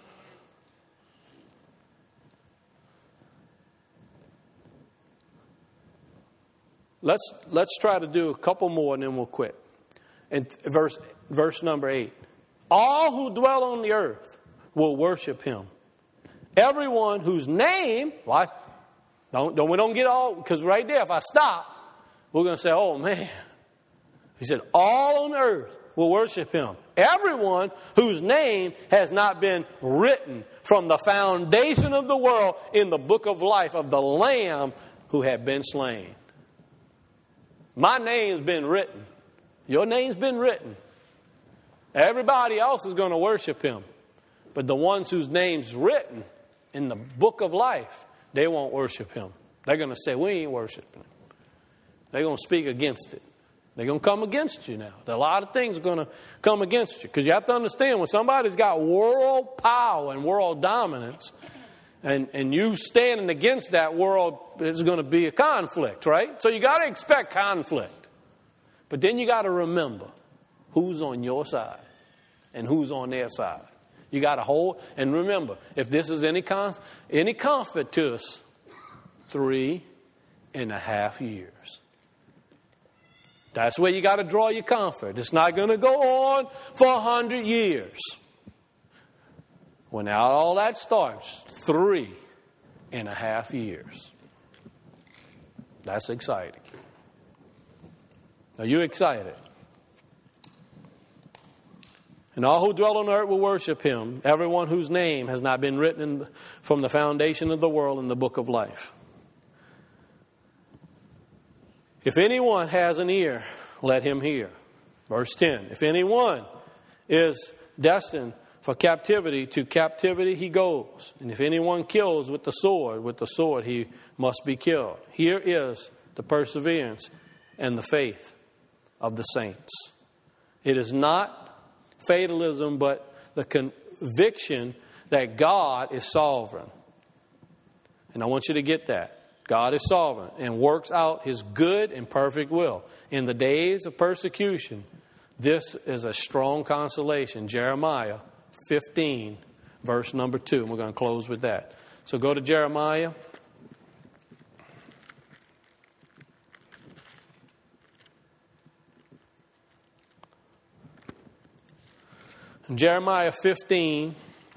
Let's let's try to do a couple more and then we'll quit. And verse verse number eight. All who dwell on the earth will worship him. Everyone whose name, what? Don't, don't we don't get all, because right there, if I stop, we're going to say, oh man. He said, all on earth will worship him. Everyone whose name has not been written from the foundation of the world in the book of life of the Lamb who had been slain. My name's been written. Your name's been written. Everybody else is going to worship him. But the ones whose name's written in the book of life, they won't worship him. They're going to say, we ain't worshiping him. They're going to speak against it. They're going to come against you now. A lot of things are going to come against you. Because you have to understand, when somebody's got world power and world dominance, and, and you standing against that world, there's going to be a conflict, right? So you got to expect conflict. But then you got to remember who's on your side and who's on their side. You got to hold, and remember, if this is any con- any comfort to us, three and a half years. That's where you got to draw your comfort. It's not going to go on for a hundred years. When all that starts, three and a half years. That's exciting. Are you excited? And all who dwell on earth will worship him, everyone whose name has not been written in the, from the foundation of the world in the book of life. If anyone has an ear, let him hear. Verse ten. If anyone is destined for captivity, to captivity he goes. And if anyone kills with the sword, with the sword he must be killed. Here is the perseverance and the faith of the saints. It is not fatalism, but the conviction that God is sovereign. And I want you to get that. God is sovereign and works out his good and perfect will. In the days of persecution, this is a strong consolation. Jeremiah fifteen, verse number two. And we're going to close with that. So go to Jeremiah. Jeremiah fifteen.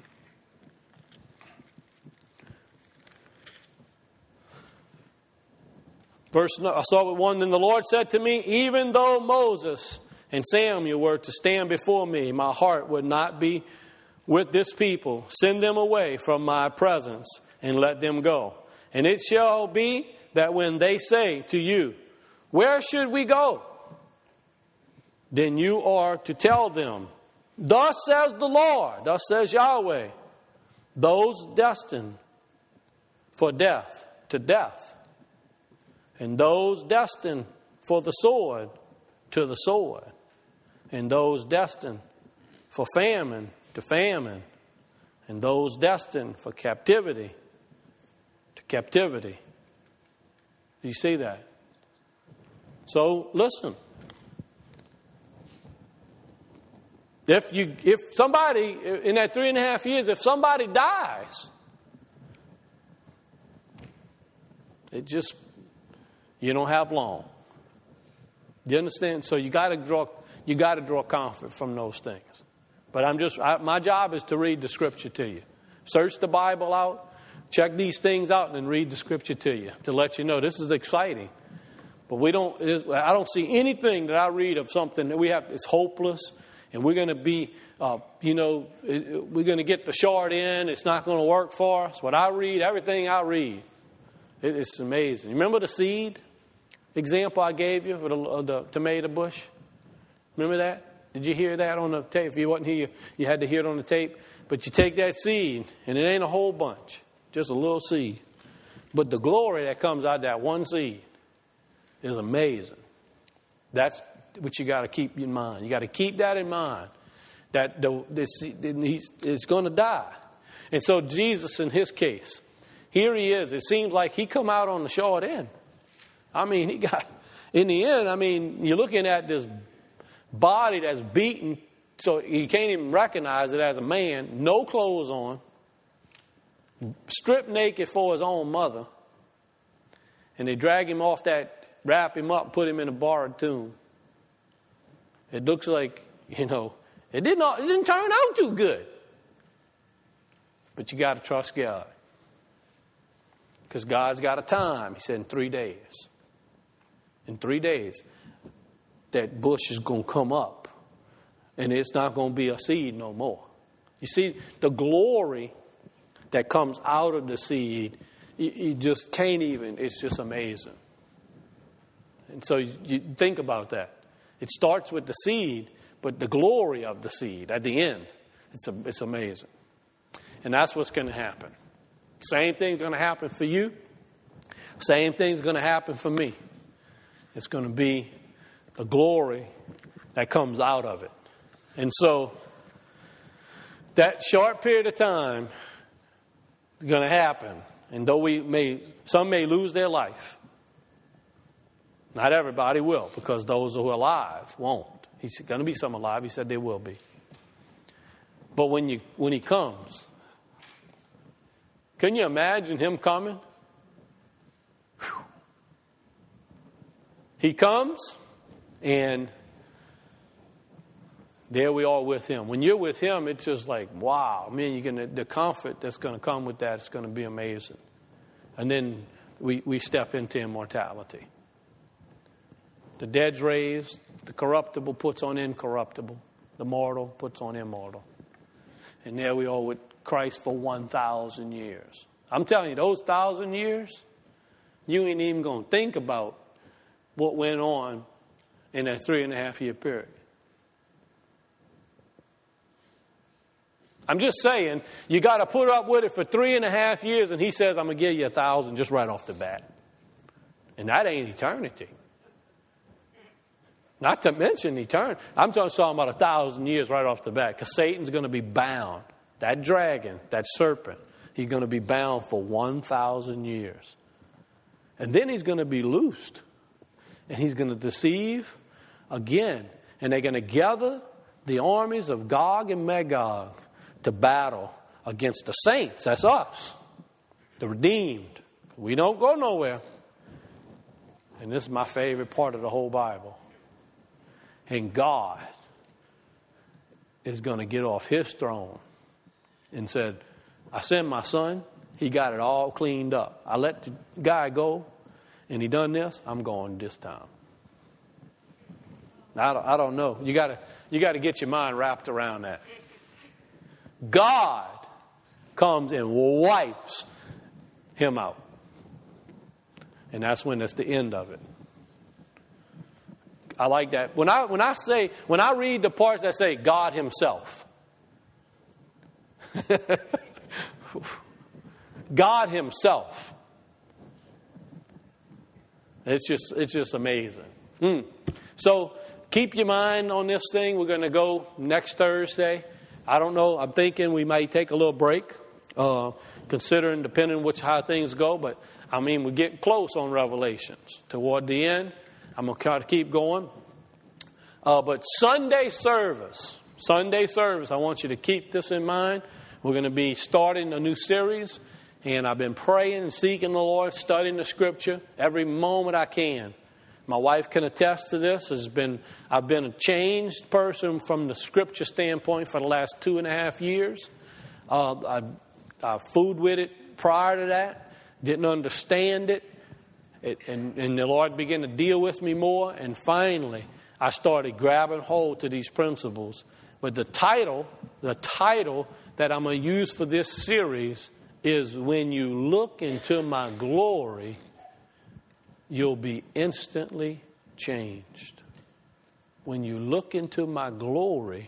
Verse, I saw with one, then the Lord said to me, even though Moses and Samuel were to stand before me, my heart would not be with this people. Send them away from my presence and let them go. And it shall be that when they say to you, where should we go? Then you are to tell them, thus says the Lord, thus says Yahweh, those destined for death, to death. And those destined for the sword, to the sword. And those destined for famine, to famine. And those destined for captivity, to captivity. Do you see that? So, listen. If you, if somebody, in that three and a half years, if somebody dies, it just... you don't have long. You understand? So you got to draw. You got to draw comfort from those things. But I'm just. I, my job is to read the Scripture to you. Search the Bible out. Check these things out, and then read the Scripture to you to let you know this is exciting. But we don't. I don't see anything that I read of something that we have. It's hopeless, and we're going to be. Uh, you know, we're going to get the short end. It's not going to work for us. What I read, everything I read, it, it's amazing. You remember the seed example I gave you for the, uh, the tomato bush? Remember that? Did you hear that on the tape? If you wasn't here, you, you had to hear it on the tape. But you take that seed, and it ain't a whole bunch, just a little seed. But the glory that comes out of that one seed is amazing. That's what you got to keep in mind. You got to keep that in mind, that the, this, he's, it's going to die. And so Jesus, in his case, here he is. It seems like he come out on the short end. I mean, he got, in the end, I mean, you're looking at this body that's beaten, so you can't even recognize it as a man, no clothes on, stripped naked for his own mother, and they drag him off that, wrap him up, put him in a borrowed tomb. It looks like, you know, it didn't, it didn't turn out too good. But you got to trust God. Because God's got a time. He said in three days. In three days, that bush is going to come up. And it's not going to be a seed no more. You see, the glory that comes out of the seed, you, you just can't even, it's just amazing. And so you, you think about that. It starts with the seed, but the glory of the seed at the end, it's, a, it's amazing. And that's what's going to happen. Same thing's going to happen for you. Same thing's going to happen for me. It's going to be the glory that comes out of it. And so, that short period of time is going to happen. And though we may, some may lose their life. Not everybody will, because those who are alive won't. He's going to be some alive. He said there will be. But when you when he comes, can you imagine him coming? Whew. He comes, and there we are with him. When you're with him, it's just like, wow. I mean, you can, the comfort that's going to come with that is going to be amazing. And then we, we step into immortality. The dead's raised. The corruptible puts on incorruptible. The mortal puts on immortal. And there we are with Christ for one thousand years. I'm telling you, those thousand years, you ain't even going to think about what went on in that three and a half year period. I'm just saying, you got to put up with it for three and a half years, and he says, I'm going to give you a thousand just right off the bat. And that ain't eternity. Not to mention eternity. I'm talking about a thousand years right off the bat, because Satan's going to be bound. That dragon, that serpent, he's going to be bound for one thousand years. And then he's going to be loosed. And he's going to deceive again. And they're going to gather the armies of Gog and Magog to battle against the saints. That's us, the redeemed. We don't go nowhere. And this is my favorite part of the whole Bible. And God is going to get off his throne and said, I sent my son. He got it all cleaned up. I let the guy go, and he done this. I'm going this time. I don't, I don't know. You got to you got to get your mind wrapped around that. God comes and wipes him out. And that's when it's the end of it. I like that. When I when I say when I read the parts that say God himself. God himself. It's just it's just amazing. Mm. So keep your mind on this thing. We're going to go next Thursday. I don't know. I'm thinking we might take a little break, uh, considering depending on which how things go. But I mean, we're getting close on Revelations. Toward the end, I'm going to try to keep going. Uh, but Sunday service, Sunday service. I want you to keep this in mind. We're going to be starting a new series. And I've been praying and seeking the Lord, studying the Scripture every moment I can. My wife can attest to this. Has been I've been a changed person from the Scripture standpoint for the last two and a half years. Uh, I, I fooled with it prior to that. Didn't understand it. it and, and the Lord began to deal with me more. And finally, I started grabbing hold to these principles. But the title, the title that I'm going to use for this series is When You Look Into My Glory, You'll Be Instantly Changed. When You Look Into My Glory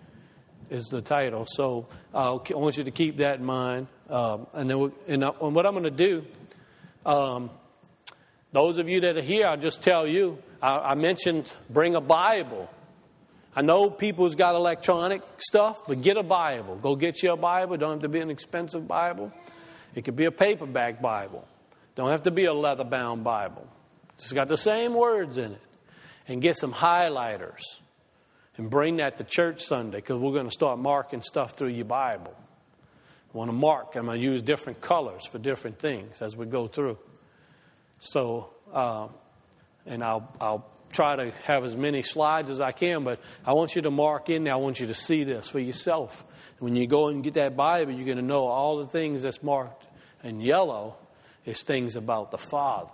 is the title. So uh, I want you to keep that in mind. Um, and then we, and, uh, and what I'm going to do, um, those of you that are here, I'll just tell you, I, I mentioned bring a Bible. I know people's got electronic stuff, but get a Bible. Go get you a Bible. Don't have to be an expensive Bible. It could be a paperback Bible. Don't have to be a leather-bound Bible. It's got the same words in it. And get some highlighters. And bring that to church Sunday, because we're going to start marking stuff through your Bible. I want to mark. I'm going to use different colors for different things as we go through. So, uh, and I'll I'll try to have as many slides as I can, but I want you to mark in there. I want you to see this for yourself. When you go and get that Bible, you're going to know all the things that's marked in yellow is things about the Father.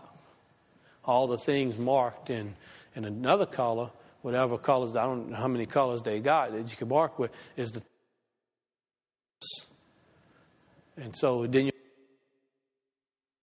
All the things marked in, in another color, whatever colors, I don't know how many colors they got that you can mark with, is the. And so then you